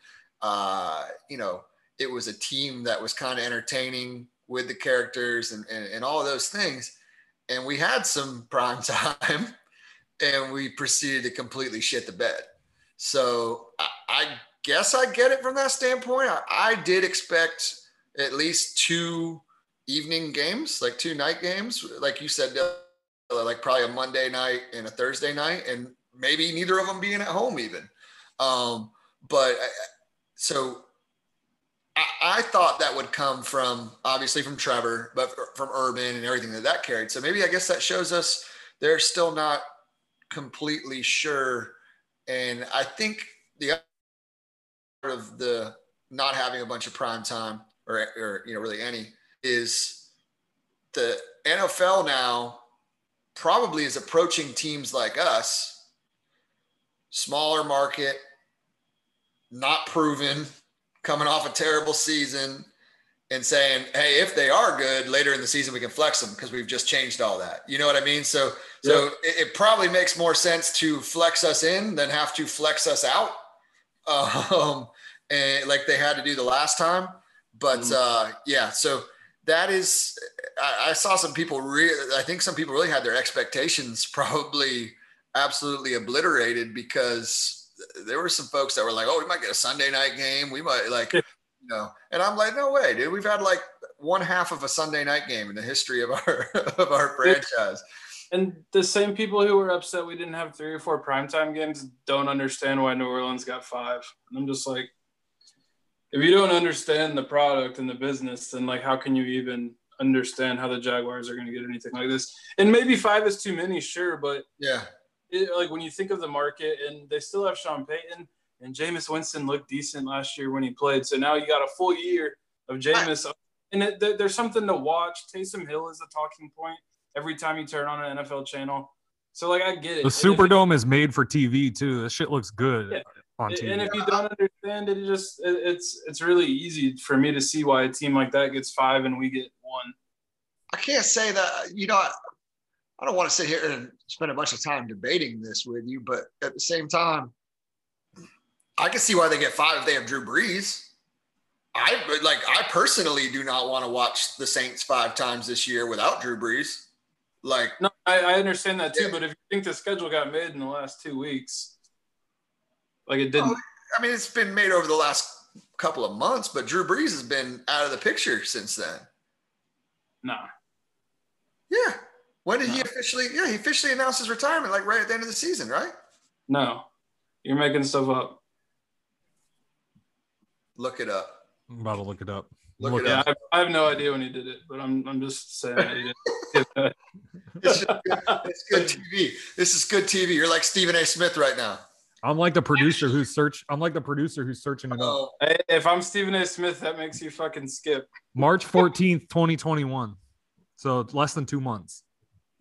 It was a team that was kind of entertaining with the characters and all of those things. And we had some prime time, and we proceeded to completely shit the bed. So I guess I get it from that standpoint. I did expect at least 2 evening games, like 2 night games, like you said, like probably a Monday night and a Thursday night, and maybe neither of them being at home even. So I thought that would come from, obviously from Trevor, but from Urban and everything that carried. So maybe I guess that shows us they're still not completely sure. And I think the other part of the not having a bunch of prime time or really any is the NFL now probably is approaching teams like us, smaller market, not proven, coming off a terrible season, and saying, hey, if they are good later in the season, we can flex them because we've just changed all that. You know what I mean? So it probably makes more sense to flex us in than have to flex us out, and like they had to do the last time. But so that is, I saw some people I think some people really had their expectations probably absolutely obliterated, because there were some folks that were like, oh, we might get a Sunday night game. We might and I'm like, no way, dude. We've had like one half of a Sunday night game in the history of our franchise. And the same people who were upset we didn't have 3 or 4 primetime games don't understand why New Orleans got 5. And I'm just like, if you don't understand the product and the business, then like, how can you even understand how the Jaguars are going to get anything like this? And maybe 5 is too many, sure, but like when you think of the market, and they still have Sean Payton, and Jameis Winston looked decent last year when he played. So now you got a full year of Jameis, and there's something to watch. Taysom Hill is a talking point every time you turn on an NFL channel. So like, I get it. The Superdome is made for TV too. This shit looks good on TV. And if you don't understand it, it's really easy for me to see why a team like that gets 5 and we get 1. I can't say that, I don't want to sit here and spend a bunch of time debating this with you, but at the same time, I can see why they get 5 if they have Drew Brees. I personally do not want to watch the Saints 5 times this year without Drew Brees. No, I understand that too, but if you think the schedule got made in the last 2 weeks, like it didn't. I mean, it's been made over the last couple of months, but Drew Brees has been out of the picture since then. Nah. Yeah. When did he officially? Yeah, he officially announced his retirement, like right at the end of the season, right? No, you're making stuff up. Look it up. I'm about to look it up. I have no idea when he did it, but I'm just saying that he did. It's good TV. This is good TV. You're like Stephen A. Smith right now. I'm like the producer who's searching it up. Hey, if I'm Stephen A. Smith, that makes you fucking skip. March 14th, 2021. So it's less than 2 months.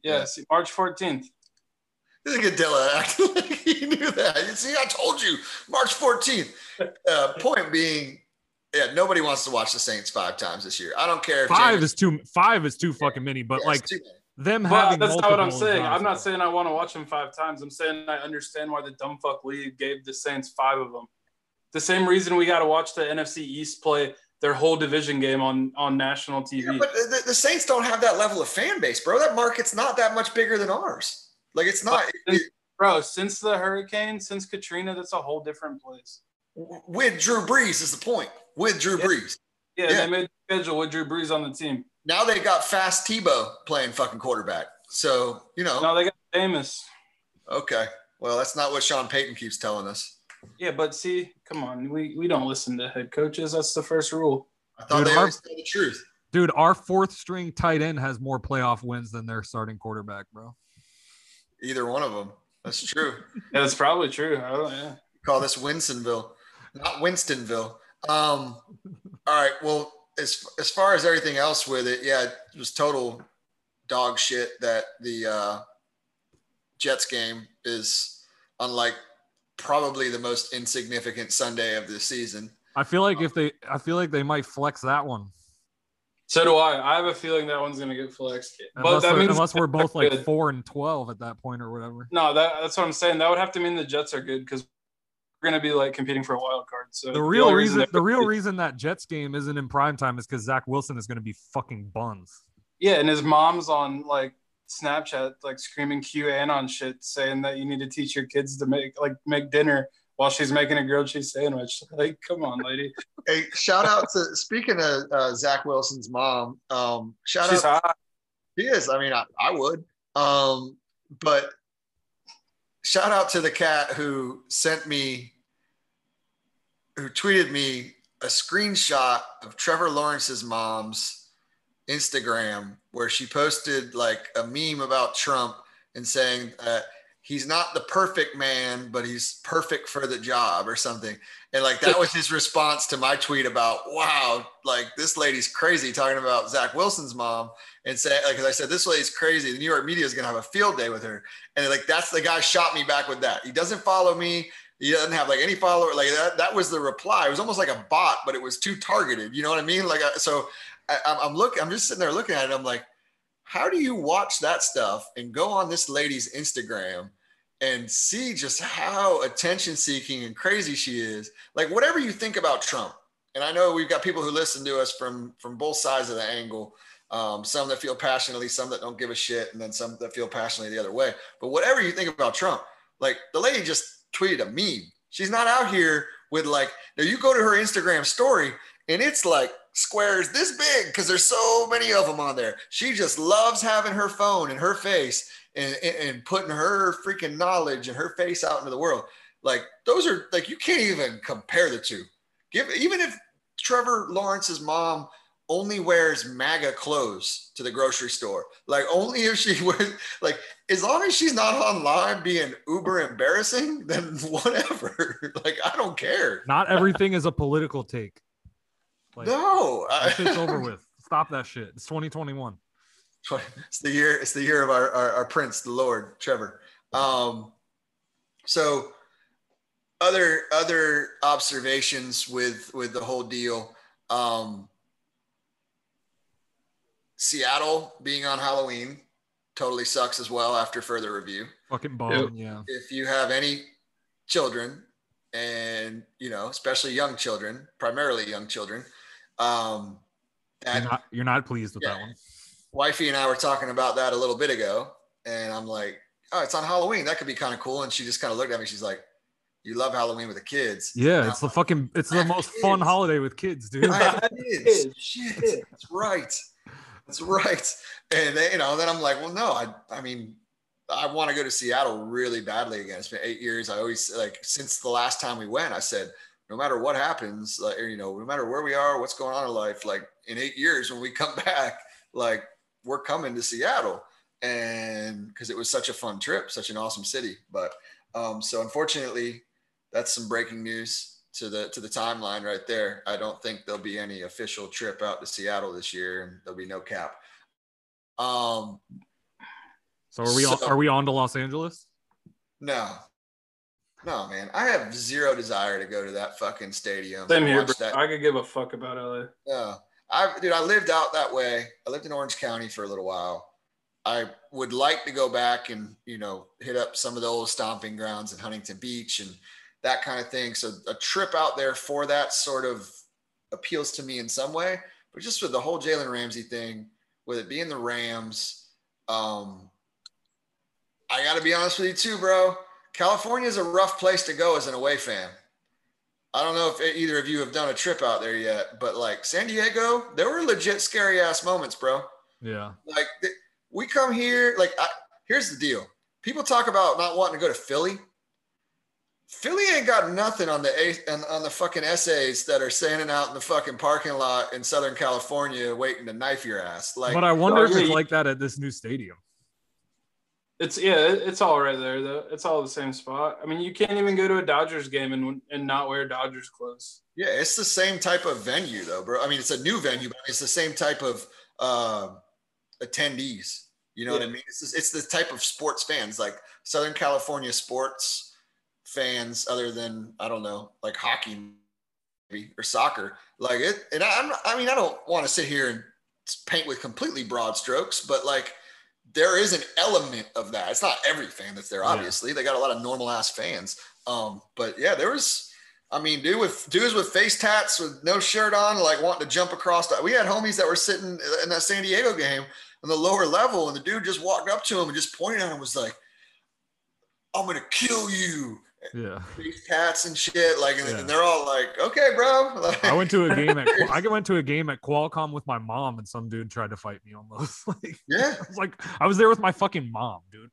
Yeah, see, March 14th. Look at Dilla acting like he knew that. You see, I told you, March 14th. Point being, yeah, nobody wants to watch the Saints 5 times this year. I don't care if Five is too fucking many, but like them having that's not what I'm saying. I'm not saying. saying I want to watch them 5 times. I'm saying I understand why the dumb fuck league gave the Saints 5 of them. The same reason we got to watch the NFC East play their whole division game on national TV. Yeah, but the Saints don't have that level of fan base, bro. That market's not that much bigger than ours. Like, it's not. Bro, since the hurricane, since Katrina, that's a whole different place. With Drew Brees is the point. With Drew Brees. Yeah, they made the schedule with Drew Brees on the team. Now they got fast Tebow playing fucking quarterback. So, No, they got Jameis. Okay. Well, that's not what Sean Payton keeps telling us. Yeah, but see, come on. We don't listen to head coaches. That's the first rule. I thought they always tell the truth. Dude, our 4th string tight end has more playoff wins than their starting quarterback, bro. Either one of them. That's true. Yeah, that's probably true. Yeah. Call this Winstonville, not Winstonville. All right. Well, as far as everything else with it, yeah, it was total dog shit that the Jets game is unlike probably the most insignificant Sunday of the season. I feel like they might flex that one. So do I. I have a feeling that one's gonna get flexed. Unless we're both like 4-12 at that point or whatever. No, that's what I'm saying. That would have to mean the Jets are good because we're gonna be like competing for a wild card. So the real reason that Jets game isn't in prime time is because Zach Wilson is gonna be fucking buns. Yeah, and his mom's on like Snapchat like screaming QAnon shit, saying that you need to teach your kids to make dinner while she's making a grilled cheese sandwich. Like, come on, lady. Hey, shout out to, speaking of Zach Wilson's mom, She's hot. She is. I mean, I would. But shout out to the cat who tweeted me a screenshot of Trevor Lawrence's mom's Instagram where she posted like a meme about Trump and saying that he's not the perfect man, but he's perfect for the job or something. And like, that was his response to my tweet about, wow, like this lady's crazy, talking about Zach Wilson's mom, and say, like, as I said, this lady's crazy. The New York media is going to have a field day with her. And like, that's the guy shot me back with that. He doesn't follow me. He doesn't have like any follower. Like that was the reply. It was almost like a bot, but it was too targeted. You know what I mean? Like, so I'm just sitting there looking at it. I'm like, how do you watch that stuff and go on this lady's Instagram and see just how attention seeking and crazy she is? Like, whatever you think about Trump, and I know we've got people who listen to us from both sides of the angle, some that feel passionately, some that don't give a shit, and then some that feel passionately the other way. But whatever you think about Trump, like the lady just tweeted a meme. She's not out here with like, now you go to her Instagram story and it's like squares this big because there's so many of them on there. She just loves having her phone in her face and putting her freaking knowledge and her face out into the world. Like, those are like, you can't even compare the two. Even if Trevor Lawrence's mom only wears MAGA clothes to the grocery store, like only if she wears, like, as long as she's not online being uber embarrassing, then whatever. Like, I don't care. Not everything is a political take. Like, no, that shit's over with. Stop that shit. It's 2021. It's the year of our prince, the Lord, Trevor. So other observations with the whole deal. Seattle being on Halloween totally sucks as well after further review. Fucking bone, yeah. If you have any children, and especially young children, primarily young children, you're not pleased with that one. Wifey and I were talking about that a little bit ago, and I'm like, oh, it's on Halloween. That could be kind of cool. And she just kind of looked at me. She's like, you love Halloween with the kids. Yeah, it's the most fun holiday with kids, dude. I have kids. Shit, that's right. That's right. And then I'm like, well, no, I mean, I want to go to Seattle really badly again. It's been 8 years. I always, like, since the last time we went, I said, no matter what happens, like, no matter where we are, what's going on in life, like in 8 years when we come back, like, we're coming to Seattle. And because it was such a fun trip, such an awesome city. But so unfortunately, that's some breaking news to the timeline right there. I don't think there'll be any official trip out to Seattle this year, and there'll be no cap. So are we on to Los Angeles? No, man. I have zero desire to go to that fucking stadium. Same here, bro. I could give a fuck about LA. Yeah. I lived out that way. I lived in Orange County for a little while. I would like to go back and, hit up some of the old stomping grounds in Huntington Beach and that kind of thing. So a trip out there for that sort of appeals to me in some way, but just with the whole Jalen Ramsey thing, with it being the Rams, I got to be honest with you too, bro. California is a rough place to go as an away fan. I don't know if either of you have done a trip out there yet, but like San Diego, there were legit scary ass moments, bro. Yeah. Like we come here, here's the deal. People talk about not wanting to go to Philly. Philly ain't got nothing on the fucking essays that are standing out in the fucking parking lot in Southern California waiting to knife your ass. Like, but I wonder if it's like that at this new stadium. It's all right there though. It's all the same spot. I mean, you can't even go to a Dodgers game and not wear Dodgers clothes. Yeah, it's the same type of venue though, bro. I mean, it's a new venue, but it's the same type of attendees. You know what I mean? It's the type of sports fans, like Southern California sports fans, other than, I don't know, like hockey maybe, or soccer. Like it, and I don't want to sit here and paint with completely broad strokes, but like there is an element of that. It's not every fan that's there, obviously. They got a lot of normal ass fans. But yeah, there was, I mean, dudes with face tats with no shirt on, like wanting to jump across. We had homies that were sitting in that San Diego game on the lower level, and the dude just walked up to him and just pointed at him and was like, "I'm gonna kill you." Yeah. Face tats and shit. Like, and they're all like, "Okay, bro." Like, I went to a game at Qualcomm with my mom, and some dude tried to fight me almost. I was there with my fucking mom, dude.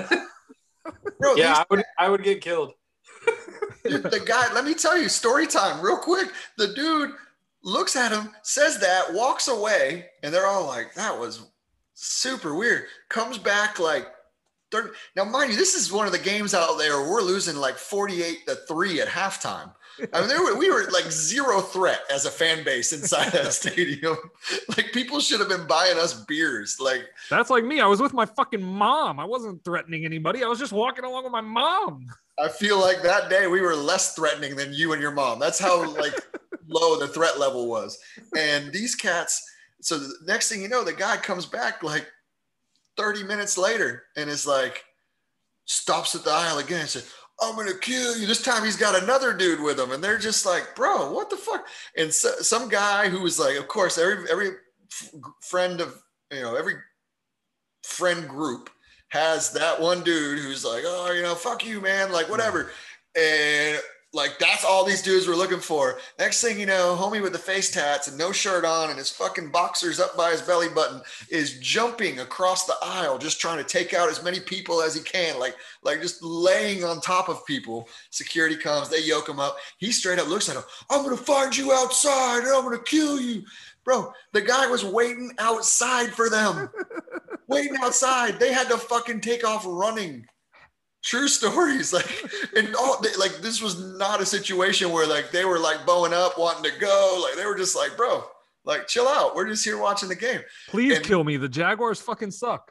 Bro, yeah, I would get killed. Dude, the guy, let me tell you, story time real quick. The dude looks at him, says that, walks away, and they're all like, "That was super weird." Comes back like 30. Now, mind you, this is one of the games out there where we're losing like 48-3 at halftime. I mean, we were like zero threat as a fan base inside that stadium. Like, people should have been buying us beers. Like, that's like me. I was with my fucking mom. I wasn't threatening anybody. I was just walking along with my mom. I feel like that day we were less threatening than you and your mom. That's how like low the threat level was. And these cats, so the next thing you know, the guy comes back like 30 minutes later and is like, stops at the aisle again and says, "I'm going to kill you." This time he's got another dude with him. And they're just like, "Bro, what the fuck?" And so, some guy who was like, of course, every friend of, every friend group has that one dude who's like, "Oh, fuck you, man." Like, whatever. And like, that's all these dudes were looking for. Next thing you know, homie with the face tats and no shirt on and his fucking boxers up by his belly button is jumping across the aisle, just trying to take out as many people as he can. Like just laying on top of people. Security comes, they yoke him up. He straight up looks at him. "I'm going to find you outside and I'm going to kill you." Bro, the guy was waiting outside for them. Waiting outside. They had to fucking take off running. True stories. Like this was not a situation where like they were like bowing up, wanting to go. Like, they were just like, "Bro, like, chill out. We're just here watching the game. Please kill me. The Jaguars fucking suck."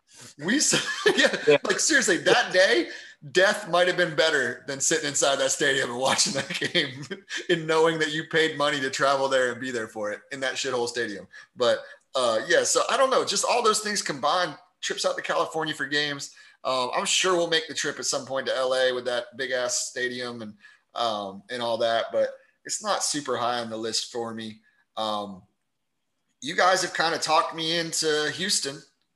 Like, seriously, that day, death might have been better than sitting inside that stadium and watching that game and knowing that you paid money to travel there and be there for it in that shithole stadium. But so I don't know, just all those things combined, trips out to California for games. I'm sure we'll make the trip at some point to LA with that big ass stadium and all that, but it's not super high on the list for me. You guys have kind of talked me into Houston.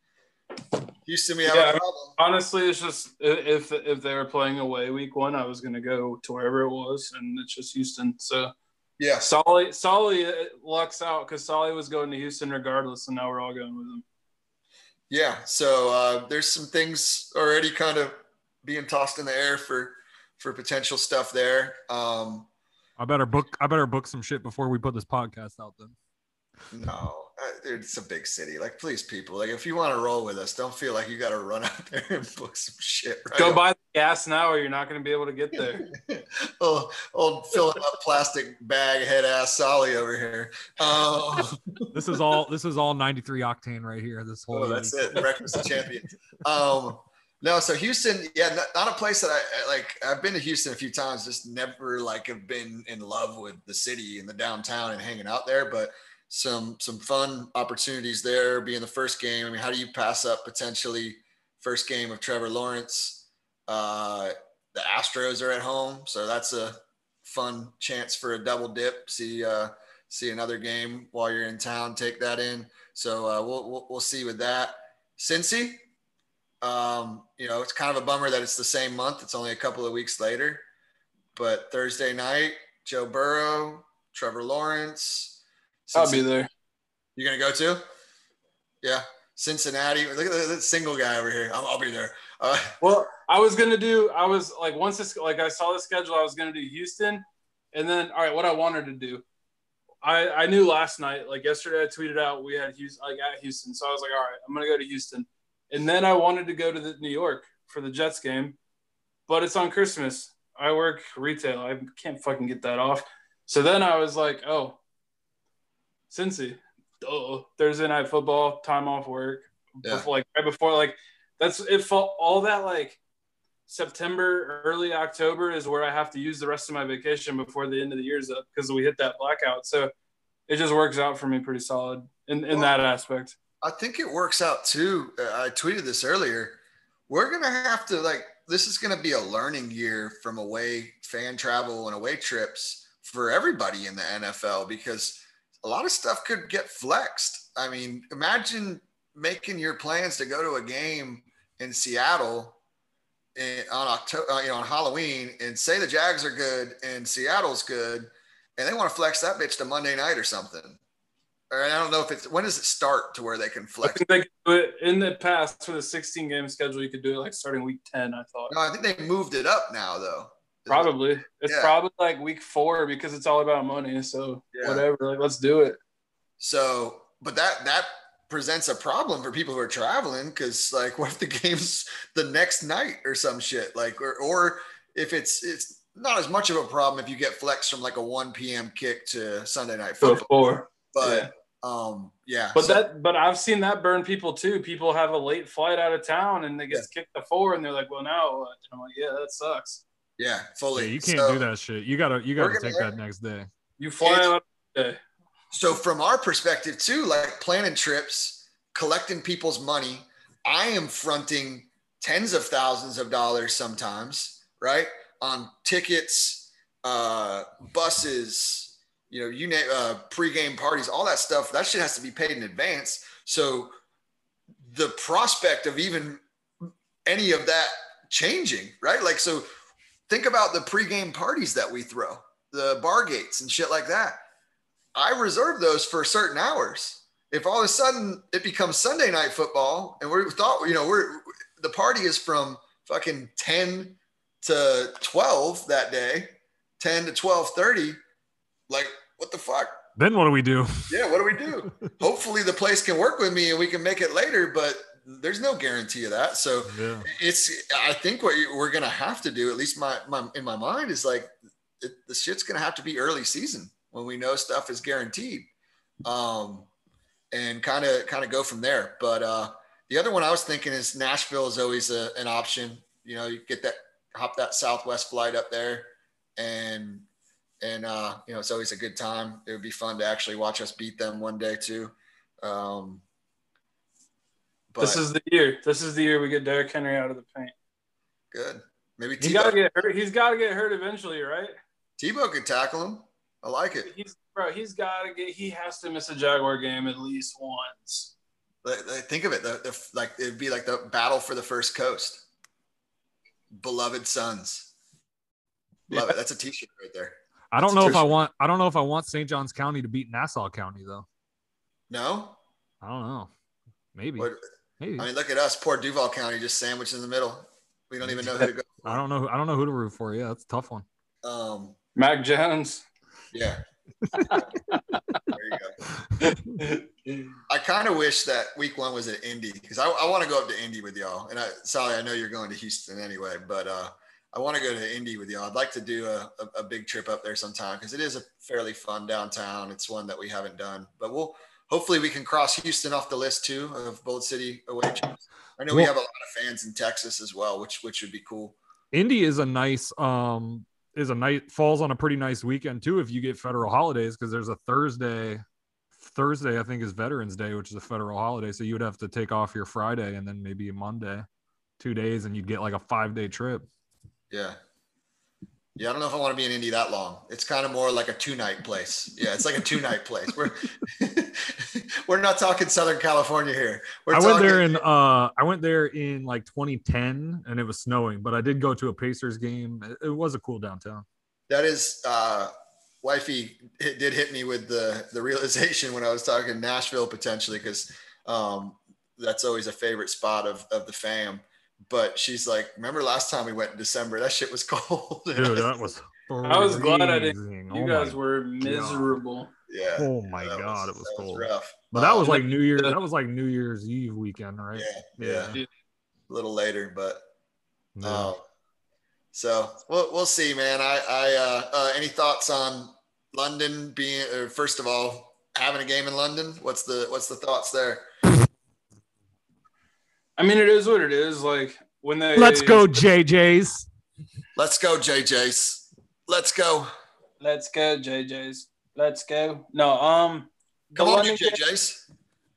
We have a problem. Honestly, it's just if they were playing away week 1, I was going to go to wherever it was, and it's just Houston. So yeah, Solly lucks out because Solly was going to Houston regardless, and now we're all going with him. Yeah, so there's some things already kind of being tossed in the air for potential stuff there. I better book some shit before we put this podcast out then. No, dude, it's a big city. Like, please, people, like, if you want to roll with us, don't feel like you got to run out there and book some shit. Right? Go buy the gas now, or you're not going to be able to get there. old filling up plastic bag head ass Solly over here. This is all 93 octane right here. This whole that's it. Breakfast of Champions. No, so Houston, yeah, not a place that I like. I've been to Houston a few times, just never like have been in love with the city and the downtown and hanging out there. But some fun opportunities there. Being the first game, I mean, how do you pass up potentially first game of Trevor Lawrence? The Astros are at home, so that's a fun chance for a double dip. See another game while you're in town. Take that in. So we'll see with that. Cincy. It's kind of a bummer that it's the same month. It's only a couple of weeks later, but Thursday night, Joe Burrow, Trevor Lawrence. I'll be there. You're going to go too? Yeah. Cincinnati. Look at the single guy over here. I'll be there. Well, I was like, I saw the schedule, I was going to do Houston. And then, all right, what I wanted to do, I knew last night, like yesterday I tweeted out, we had Houston, like at Houston. So I was like, all right, I'm going to go to Houston. And then I wanted to go to New York for the Jets game, but it's on Christmas. I work retail. I can't fucking get that off. So then I was like, oh, Cincy, Thursday night football, time off work. Yeah. Right before, like, that's it. All that, like, September, early October is where I have to use the rest of my vacation before the end of the year's up because we hit that blackout. So it just works out for me pretty solid in that aspect. I think it works out too. I tweeted this earlier. We're going to have to, like, this is going to be a learning year from away fan travel and away trips for everybody in the NFL because a lot of stuff could get flexed. I mean, imagine making your plans to go to a game in Seattle on Halloween and say the Jags are good and Seattle's good and they want to flex that bitch to Monday night or something. Or I don't know when does it start to where they can flex? I think they could do it in the past for the 16-game schedule. You could do it like starting week 10, I thought. No, I think they moved it up now, though. Probably. It's probably like week 4 because it's all about money. So whatever, like, let's do it. So, but that presents a problem for people who are traveling because, like, what if the game's the next night or some shit? Like, or if it's not as much of a problem if you get flexed from like a 1 p.m. kick to Sunday night football. But But I've seen that burn people too. People have a late flight out of town and they get kicked to 4 and they're like, well, now what? And I'm like, yeah, that sucks. Yeah, fully. Yeah, you can't do that shit. You gotta take that next day. You fly out today. So from our perspective too, like planning trips, collecting people's money, I am fronting tens of thousands of dollars sometimes, right? On tickets, buses, you name pregame parties, all that stuff, that shit has to be paid in advance. So the prospect of even any of that changing, right? Like, so think about the pregame parties that we throw, the bar gates and shit like that. I reserve those for certain hours. If all of a sudden it becomes Sunday night football and the party is from fucking 10 to 12 that day, 10 to 12:30, like, what the fuck? Then what do we do? Yeah, what do we do? Hopefully the place can work with me and we can make it later, but there's no guarantee of that. So I think what we're going to have to do, at least in my mind, is like the shit's going to have to be early season when we know stuff is guaranteed, and kind of go from there. But the other one I was thinking is Nashville is always an option. You hop that Southwest flight up there and it's always a good time. It would be fun to actually watch us beat them one day too. But this is the year. This is the year we get Derrick Henry out of the paint. Good. Maybe he's got to get hurt. He's got to get hurt eventually, right? Tebow could tackle him. I like it. He's got to get. He has to miss a Jaguar game at least once. Think of it. It'd be like the battle for the first coast. Beloved sons. Love it. That's a T-shirt right there. I don't know if I want St. Johns County to beat Nassau County though. No? I don't know. Maybe. Maybe. I mean, look at us, poor Duval County, just sandwiched in the middle. We don't even know who to go for. I don't know who to root for. Yeah, that's a tough one. Mac Jones. Yeah. There you go. I kind of wish that week 1 was at Indy because I want to go up to Indy with y'all. And Sally, I know you're going to Houston anyway, but I want to go to Indy with y'all. I'd like to do a big trip up there sometime because it is a fairly fun downtown. It's one that we haven't done, but we'll hopefully we can cross Houston off the list too of Bold City away trips. I know we have a lot of fans in Texas as well, which would be cool. Indy is a nice falls on a pretty nice weekend too if you get federal holidays, because there's a Thursday I think is Veterans Day, which is a federal holiday, so you would have to take off your Friday and then maybe a Monday, 2 days, and you'd get like a 5-day trip. Yeah, I don't know if I want to be in Indy that long. It's kind of more like a 2-night place. Yeah, it's like a 2-night place. We're not talking Southern California here. I went there in like 2010 and it was snowing, but I did go to a Pacers game. It was a cool downtown. That is wifey did hit me with the realization when I was talking Nashville potentially, because that's always a favorite spot of the fam. But she's like, remember last time we went in December? That shit was cold. Dude, that was freezing. I was glad I didn't. You guys were miserable. God. Yeah. Oh my God, it was cold. Rough. But that was like New Year's. That was like New Year's Eve weekend, right? Yeah. A little later, but so we'll see, man. I any thoughts on London being, first of all, having a game in London? What's the thoughts there? I mean, it is what it is. Like when they let's go JJ's. Let's go JJ's. Let's go. Let's go JJ's. Let's go. No, come on, JJ's.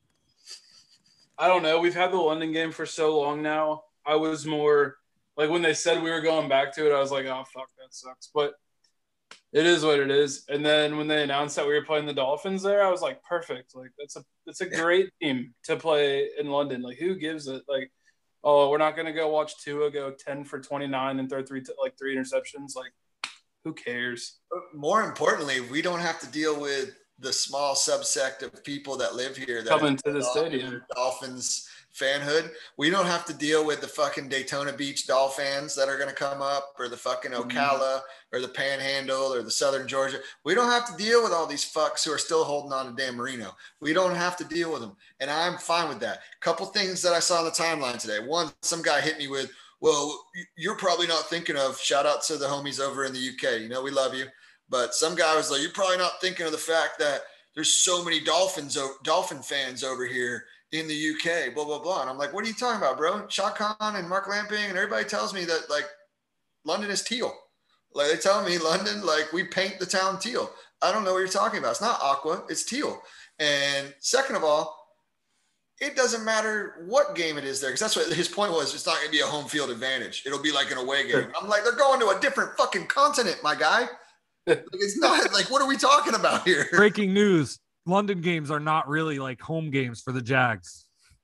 I don't know. We've had the London game for so long now. I was more like when they said we were going back to it, I was like, oh fuck, that sucks. But it is what it is. And then when they announced that we were playing the Dolphins there, I was like, perfect. Like that's a great team to play in London. Like who gives it? Like, oh, we're not gonna go watch Tua go 10 for 29 and throw three interceptions. Like, who cares? More importantly, we don't have to deal with the small subsect of people that live here that come into the stadium. Dolphins fanhood. We don't have to deal with the fucking Daytona Beach Dolphins that are going to come up, or the fucking Ocala, or the Panhandle, or the Southern Georgia. We don't have to deal with all these fucks who are still holding on to Dan Marino. We don't have to deal with them, and I'm fine with that. Couple things that I saw on the timeline today. One, some guy hit me with, well, you're probably not thinking of, shout out to the homies over in the UK. You know, we love you. But some guy was like, you're probably not thinking of the fact that there's so many Dolphin fans over here in the UK, blah, blah, blah. And I'm like, what are you talking about, bro? Shah Khan and Mark Lamping and everybody tells me that, like, London is teal. Like, they tell me London, like, we paint the town teal. I don't know what you're talking about. It's not aqua, it's teal. And second of all, it doesn't matter what game it is there, because that's what his point was. It's not going to be a home field advantage. It'll be like an away game. I'm like, they're going to a different fucking continent, my guy. Like, it's not like, what are we talking about here? Breaking news. London games are not really like home games for the Jags.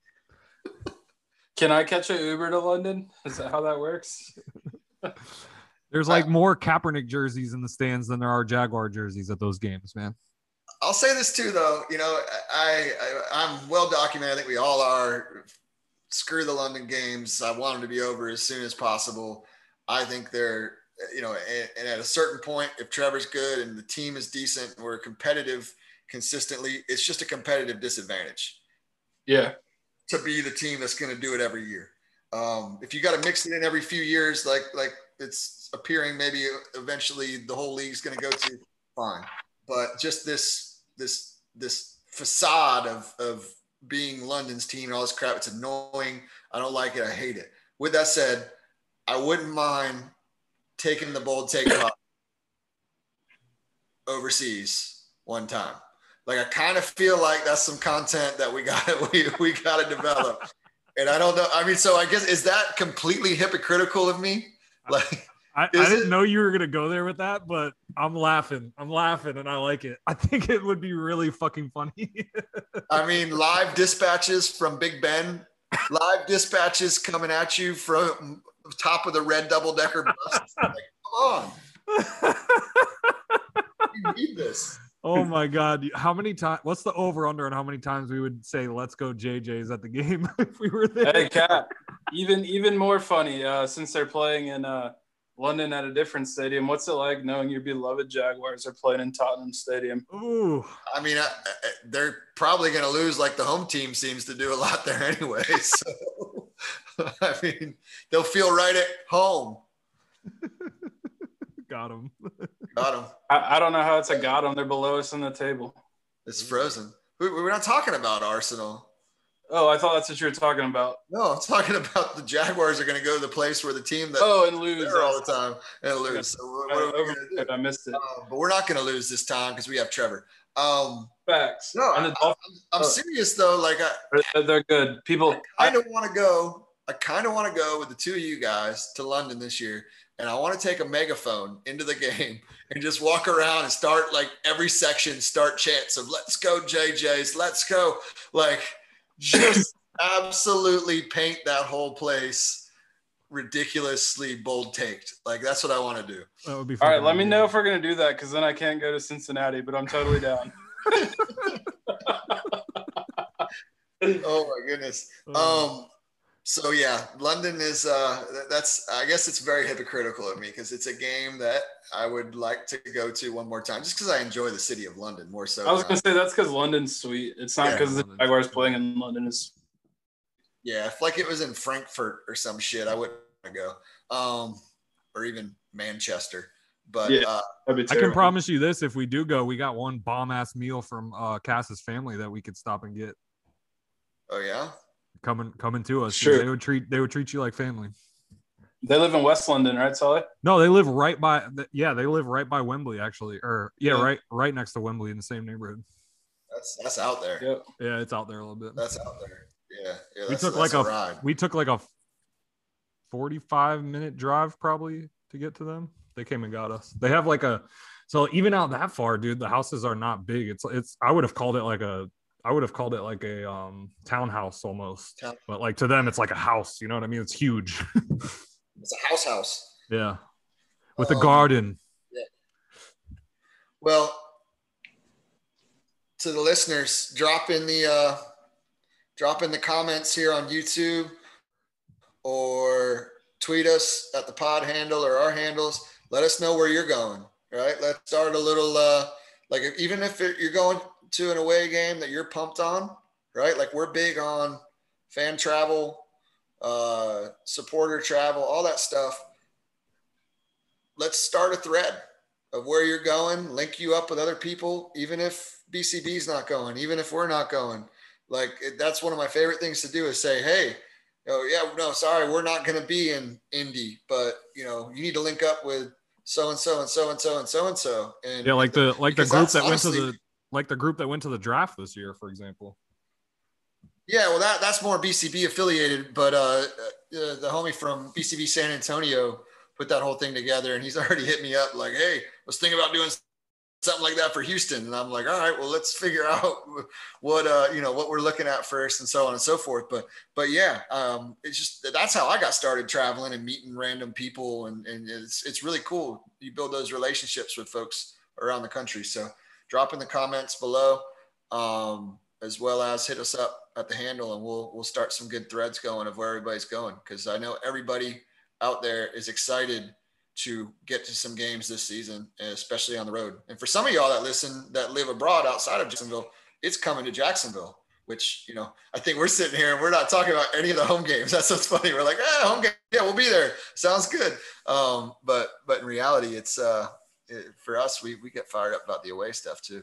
Can I catch an Uber to London? Is that how that works? There's like more Kaepernick jerseys in the stands than there are Jaguar jerseys at those games, man. I'll say this too, though. You know, I'm well documented. I think we all are. Screw the London games. I want them to be over as soon as possible. I think they're, you know, and at a certain point, if Trevor's good and the team is decent and we're competitive consistently, it's just a competitive disadvantage. Yeah. To be the team that's going to do it every year. If you got to mix it in every few years, like it's appearing, maybe eventually the whole league's going to go to, fine. But just this facade of being London's team and all this crap, it's annoying. I don't like it. I hate it. With that said, I wouldn't mind taking the bold take overseas one time. Like, I kind of feel like that's some content that we got to develop. And I don't know. I mean, so I guess, is that completely hypocritical of me? Like, I didn't know you were going to go there with that, but I'm laughing and I like it. I think it would be really fucking funny. I mean, live dispatches from Big Ben, live dispatches coming at you from top of the red double-decker bus. Like, come on. You need this. Oh my God. How many times, what's the over under on how many times we would say, let's go JJ's at the game if we were there? Hey, Kat, even more funny, since they're playing in London at a different stadium, what's it like knowing your beloved Jaguars are playing in Tottenham Stadium? Ooh. I mean, they're probably going to lose, like the home team seems to do a lot there anyway. So, I mean, they'll feel right at home. Got him. Got him. I don't know how it's a got them. They're below us on the table. It's frozen. We're not talking about Arsenal. Oh, I thought that's what you were talking about. No, I'm talking about the Jaguars are going to go to the place where the team that and lose there all the time and lose. So what are we going to do? I missed it. But we're not going to lose this time because we have Trevor. Facts. No, I'm serious though. Like they're good. People. I kind of want to go. I kind of want to go with the two of you guys to London this year, and I want to take a megaphone into the game and just walk around and start like every section, start chants of "Let's go JJ's, let's go!" Like just absolutely paint that whole place ridiculously bold-taked. Like that's what I want to do. That would be all right. Let me know if we're gonna do that because then I can't go to Cincinnati, but I'm totally down. Oh my goodness. So yeah, London is that's I guess it's very hypocritical of me because it's a game that I would like to go to one more time just because I enjoy the city of London more so. I was gonna say that's because London's sweet. It's not because the Jaguars playing in London is. Yeah, if like it was in Frankfurt or some shit, I wouldn't want to go. Or even Manchester. But yeah, I can promise you this: if we do go, we got one bomb ass meal from Cass's family that we could stop and get. Oh yeah. Coming to us. Sure. They would treat you like family. They live in West London, right, Solly? No, they live right by they live right by Wembley actually. Or right next to Wembley in the same neighborhood. That's out there. Yep. Yeah, it's out there a little bit. That's out there. Yeah. We took like a 45-minute drive probably to get to them. They came and got us. They have so even out that far, dude, the houses are not big. It's I would have called it like a townhouse almost, but like to them, it's like a house. You know what I mean? It's huge. It's a house. Yeah, with a garden. Yeah. Well, to the listeners, drop in the comments here on YouTube, or tweet us at the pod handle or our handles. Let us know where you're going. Right? Let's start a little even if you're going to an away game that you're pumped on, right? Like we're big on fan travel, supporter travel, all that stuff. Let's start a thread of where you're going, link you up with other people, even if BCB's not going, even if we're not going. Like that's one of my favorite things to do is say, hey, sorry, we're not going to be in Indy, but you need to link up with so-and-so and so-and-so and so-and-so. And yeah, like the group that went to the the group that went to the draft this year, for example. Yeah, well, that's more BCB affiliated, but the homie from BCB San Antonio put that whole thing together, and he's already hit me up like, hey, I was thinking about doing something like that for Houston. And I'm like, all right, well, let's figure out what we're looking at first and so on and so forth. But yeah, it's just, that's how I got started traveling and meeting random people. And it's really cool. You build those relationships with folks around the country. So drop in the comments below, as well as hit us up at the handle, and we'll start some good threads going of where everybody's going. Cause I know everybody out there is excited to get to some games this season, especially on the road. And for some of y'all that listen, that live abroad outside of Jacksonville, it's coming to Jacksonville, which, I think we're sitting here and we're not talking about any of the home games. That's what's funny. We're like, home game. Yeah, we'll be there. Sounds good. But in reality, it's for us, we get fired up about the away stuff too.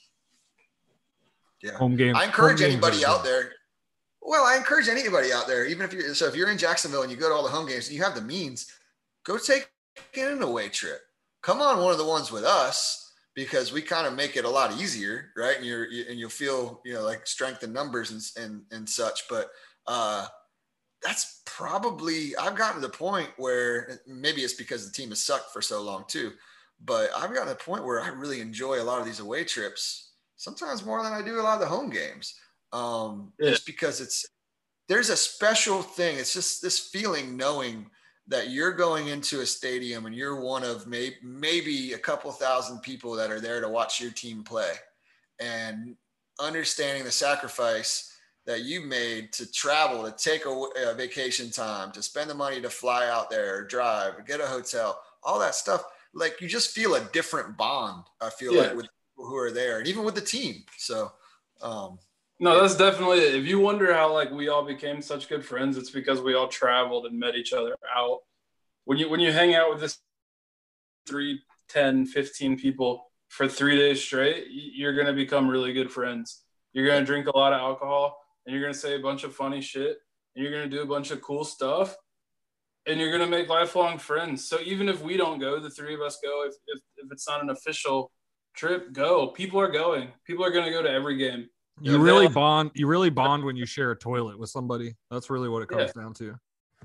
Yeah. Home game. I encourage anybody out there. Well, I encourage anybody out there, even if you're in Jacksonville and you go to all the home games and you have the means, go take an away trip. Come on one of the ones with us, because we kind of make it a lot easier, right? And you'll feel, like strength in numbers and such. But that's probably, I've gotten to the point where maybe it's because the team has sucked for so long too, but I've gotten to the point where I really enjoy a lot of these away trips, sometimes more than I do a lot of the home games. Just because there's a special thing. It's just this feeling knowing that you're going into a stadium and you're one of maybe a couple thousand people that are there to watch your team play, and understanding the sacrifice that you made to travel, to take a vacation time, to spend the money to fly out there, drive, get a hotel, all that stuff. Like you just feel a different bond, I feel like, with people who are there, and even with the team. So, no, that's definitely it. If you wonder how we all became such good friends, it's because we all traveled and met each other out. When you hang out with this 3, 10, 15 people for 3 days straight, you're going to become really good friends. You're going to drink a lot of alcohol, and you're going to say a bunch of funny shit, and you're going to do a bunch of cool stuff, and you're going to make lifelong friends. So even if we don't go, the three of us go, if it's not an official trip, go. People are going. People are going to go to every game. You really bond when you share a toilet with somebody. That's really what it comes down to.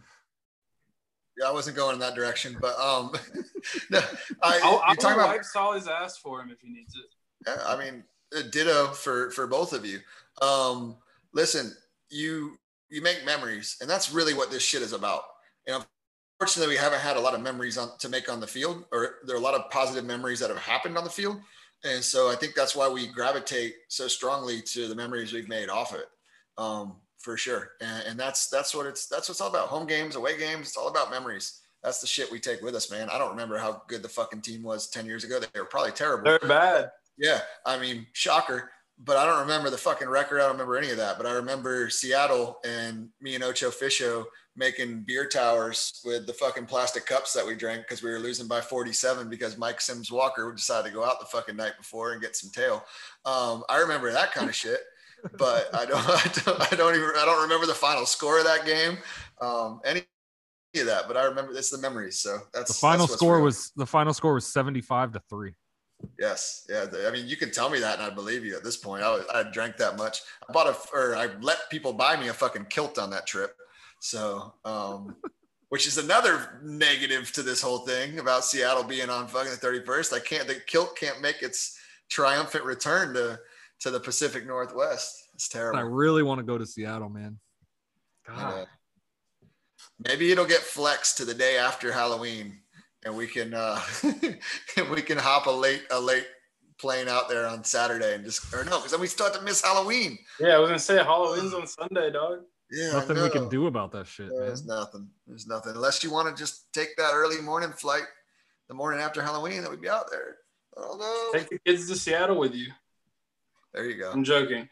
Yeah, I wasn't going in that direction, but no, I'll wipe Solly's ass for him if he needs it. Yeah, I mean, ditto for both of you. Listen, you make memories, and that's really what this shit is about. And unfortunately, we haven't had a lot of memories to make on the field, or there are a lot of positive memories that have happened on the field. And so I think that's why we gravitate so strongly to the memories we've made off of it, for sure. And that's what it's all about. Home games, away games, it's all about memories. That's the shit we take with us, man. I don't remember how good the fucking team was 10 years ago. They were probably terrible. They're bad. Yeah, I mean, shocker. But I don't remember the fucking record. I don't remember any of that. But I remember Seattle and me and Ocho Fisho making beer towers with the fucking plastic cups that we drank because we were losing by 47 because Mike Sims Walker decided to go out the fucking night before and get some tail. I remember that kind of shit, but I don't remember the final score of that game. Any of that, but I remember it's the memories. So that's the final score real. The final score was 75-3. Yes. Yeah. I mean, you can tell me that and I believe you at this point. I drank that much. I let people buy me a fucking kilt on that trip. So, which is another negative to this whole thing about Seattle being on fucking the 31st. The kilt can't make its triumphant return to the Pacific Northwest. It's terrible. I really want to go to Seattle, man. God. Maybe it'll get flexed to the day after Halloween. And we can hop a late plane out there on Saturday because then we still have to miss Halloween. Yeah, I was gonna say Halloween's on Sunday, dog. Yeah, nothing we can do about that shit, man. There's nothing unless you want to just take that early morning flight the morning after Halloween that we'd be out there. I don't know. Take the kids to Seattle with you. There you go. I'm joking.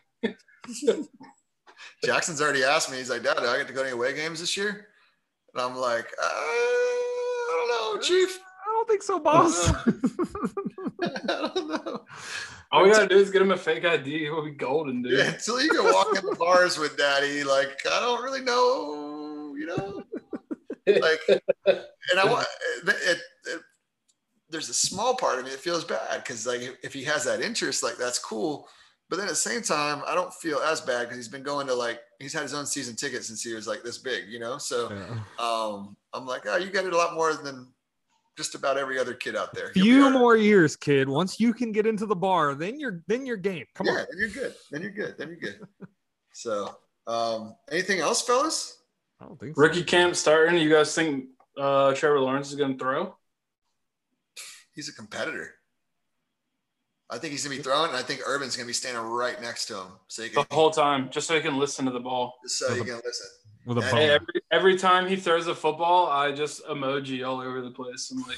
Jackson's already asked me. He's like, Dad, do I get to go to any away games this year? And I'm like, I don't know, Chief. I don't think so, boss. I don't know. All we gotta do is get him a fake ID. We'll be golden, dude. Yeah, until you can walk in the bars with Daddy, like I don't really know, like, and I want there's a small part of me that feels bad because like if he has that interest, like that's cool. But then at the same time, I don't feel as bad because he's been going to he's had his own season ticket since he was like this big, So I'm like, oh, you get it a lot more than just about every other kid out there. Few more years, kid. Once you can get into the bar, then you're game. Come on. Then you're good. So anything else, fellas? I don't think so. Rookie camp starting. You guys think Trevor Lawrence is gonna throw? He's a competitor. I think he's going to be throwing, and I think Urban's going to be standing right next to him. So the whole time, just so he can listen to the ball. Just so he can listen. With a hey, every time he throws a football, I just emoji all over the place. I'm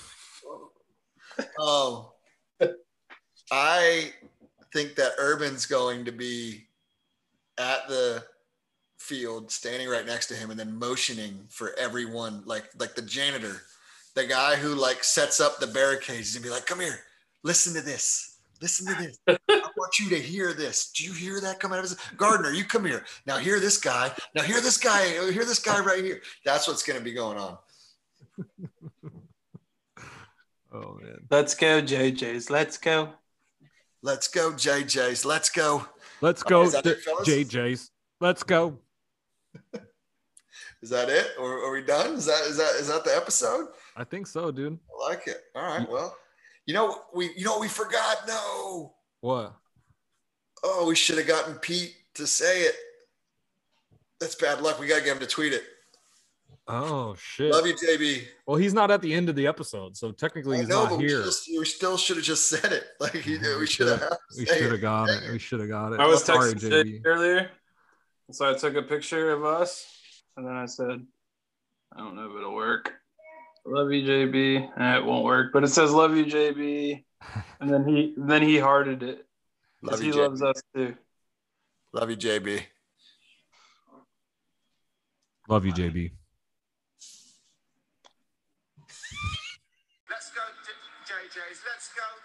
like, I think that Urban's going to be at the field, standing right next to him, and then motioning for everyone, like the janitor, the guy who sets up the barricades, and be like, "Come here, listen to this." Listen to this. I want you to hear this. Do you hear that coming out of his Gardner? You come here. Now hear this guy. Now hear this guy. Hear this guy right here. That's what's going to be going on. Oh man. Let's go, JJ's. Let's go. Let's go, JJ's. Let's go. Let's go, JJ's. Let's go. Is that it? Or are we done? Is that the episode? I think so, dude. I like it. All right. Well. You know what we forgot? No. What? Oh, we should have gotten Pete to say it. That's bad luck. We got to get him to tweet it. Oh, shit. Love you, JB. Well, he's not at the end of the episode, so technically he's not here. We still should have just said it. We should have. We should have got it. We should have got it. I was texting JB earlier, so I took a picture of us, and then I said, I don't know if it'll work. Love you, JB. It won't work, but it says love you, JB. And then he hearted it. Love you, he JB. Loves us too. Love you, JB. Love you, JB. Let's go, JJ's. Let's go.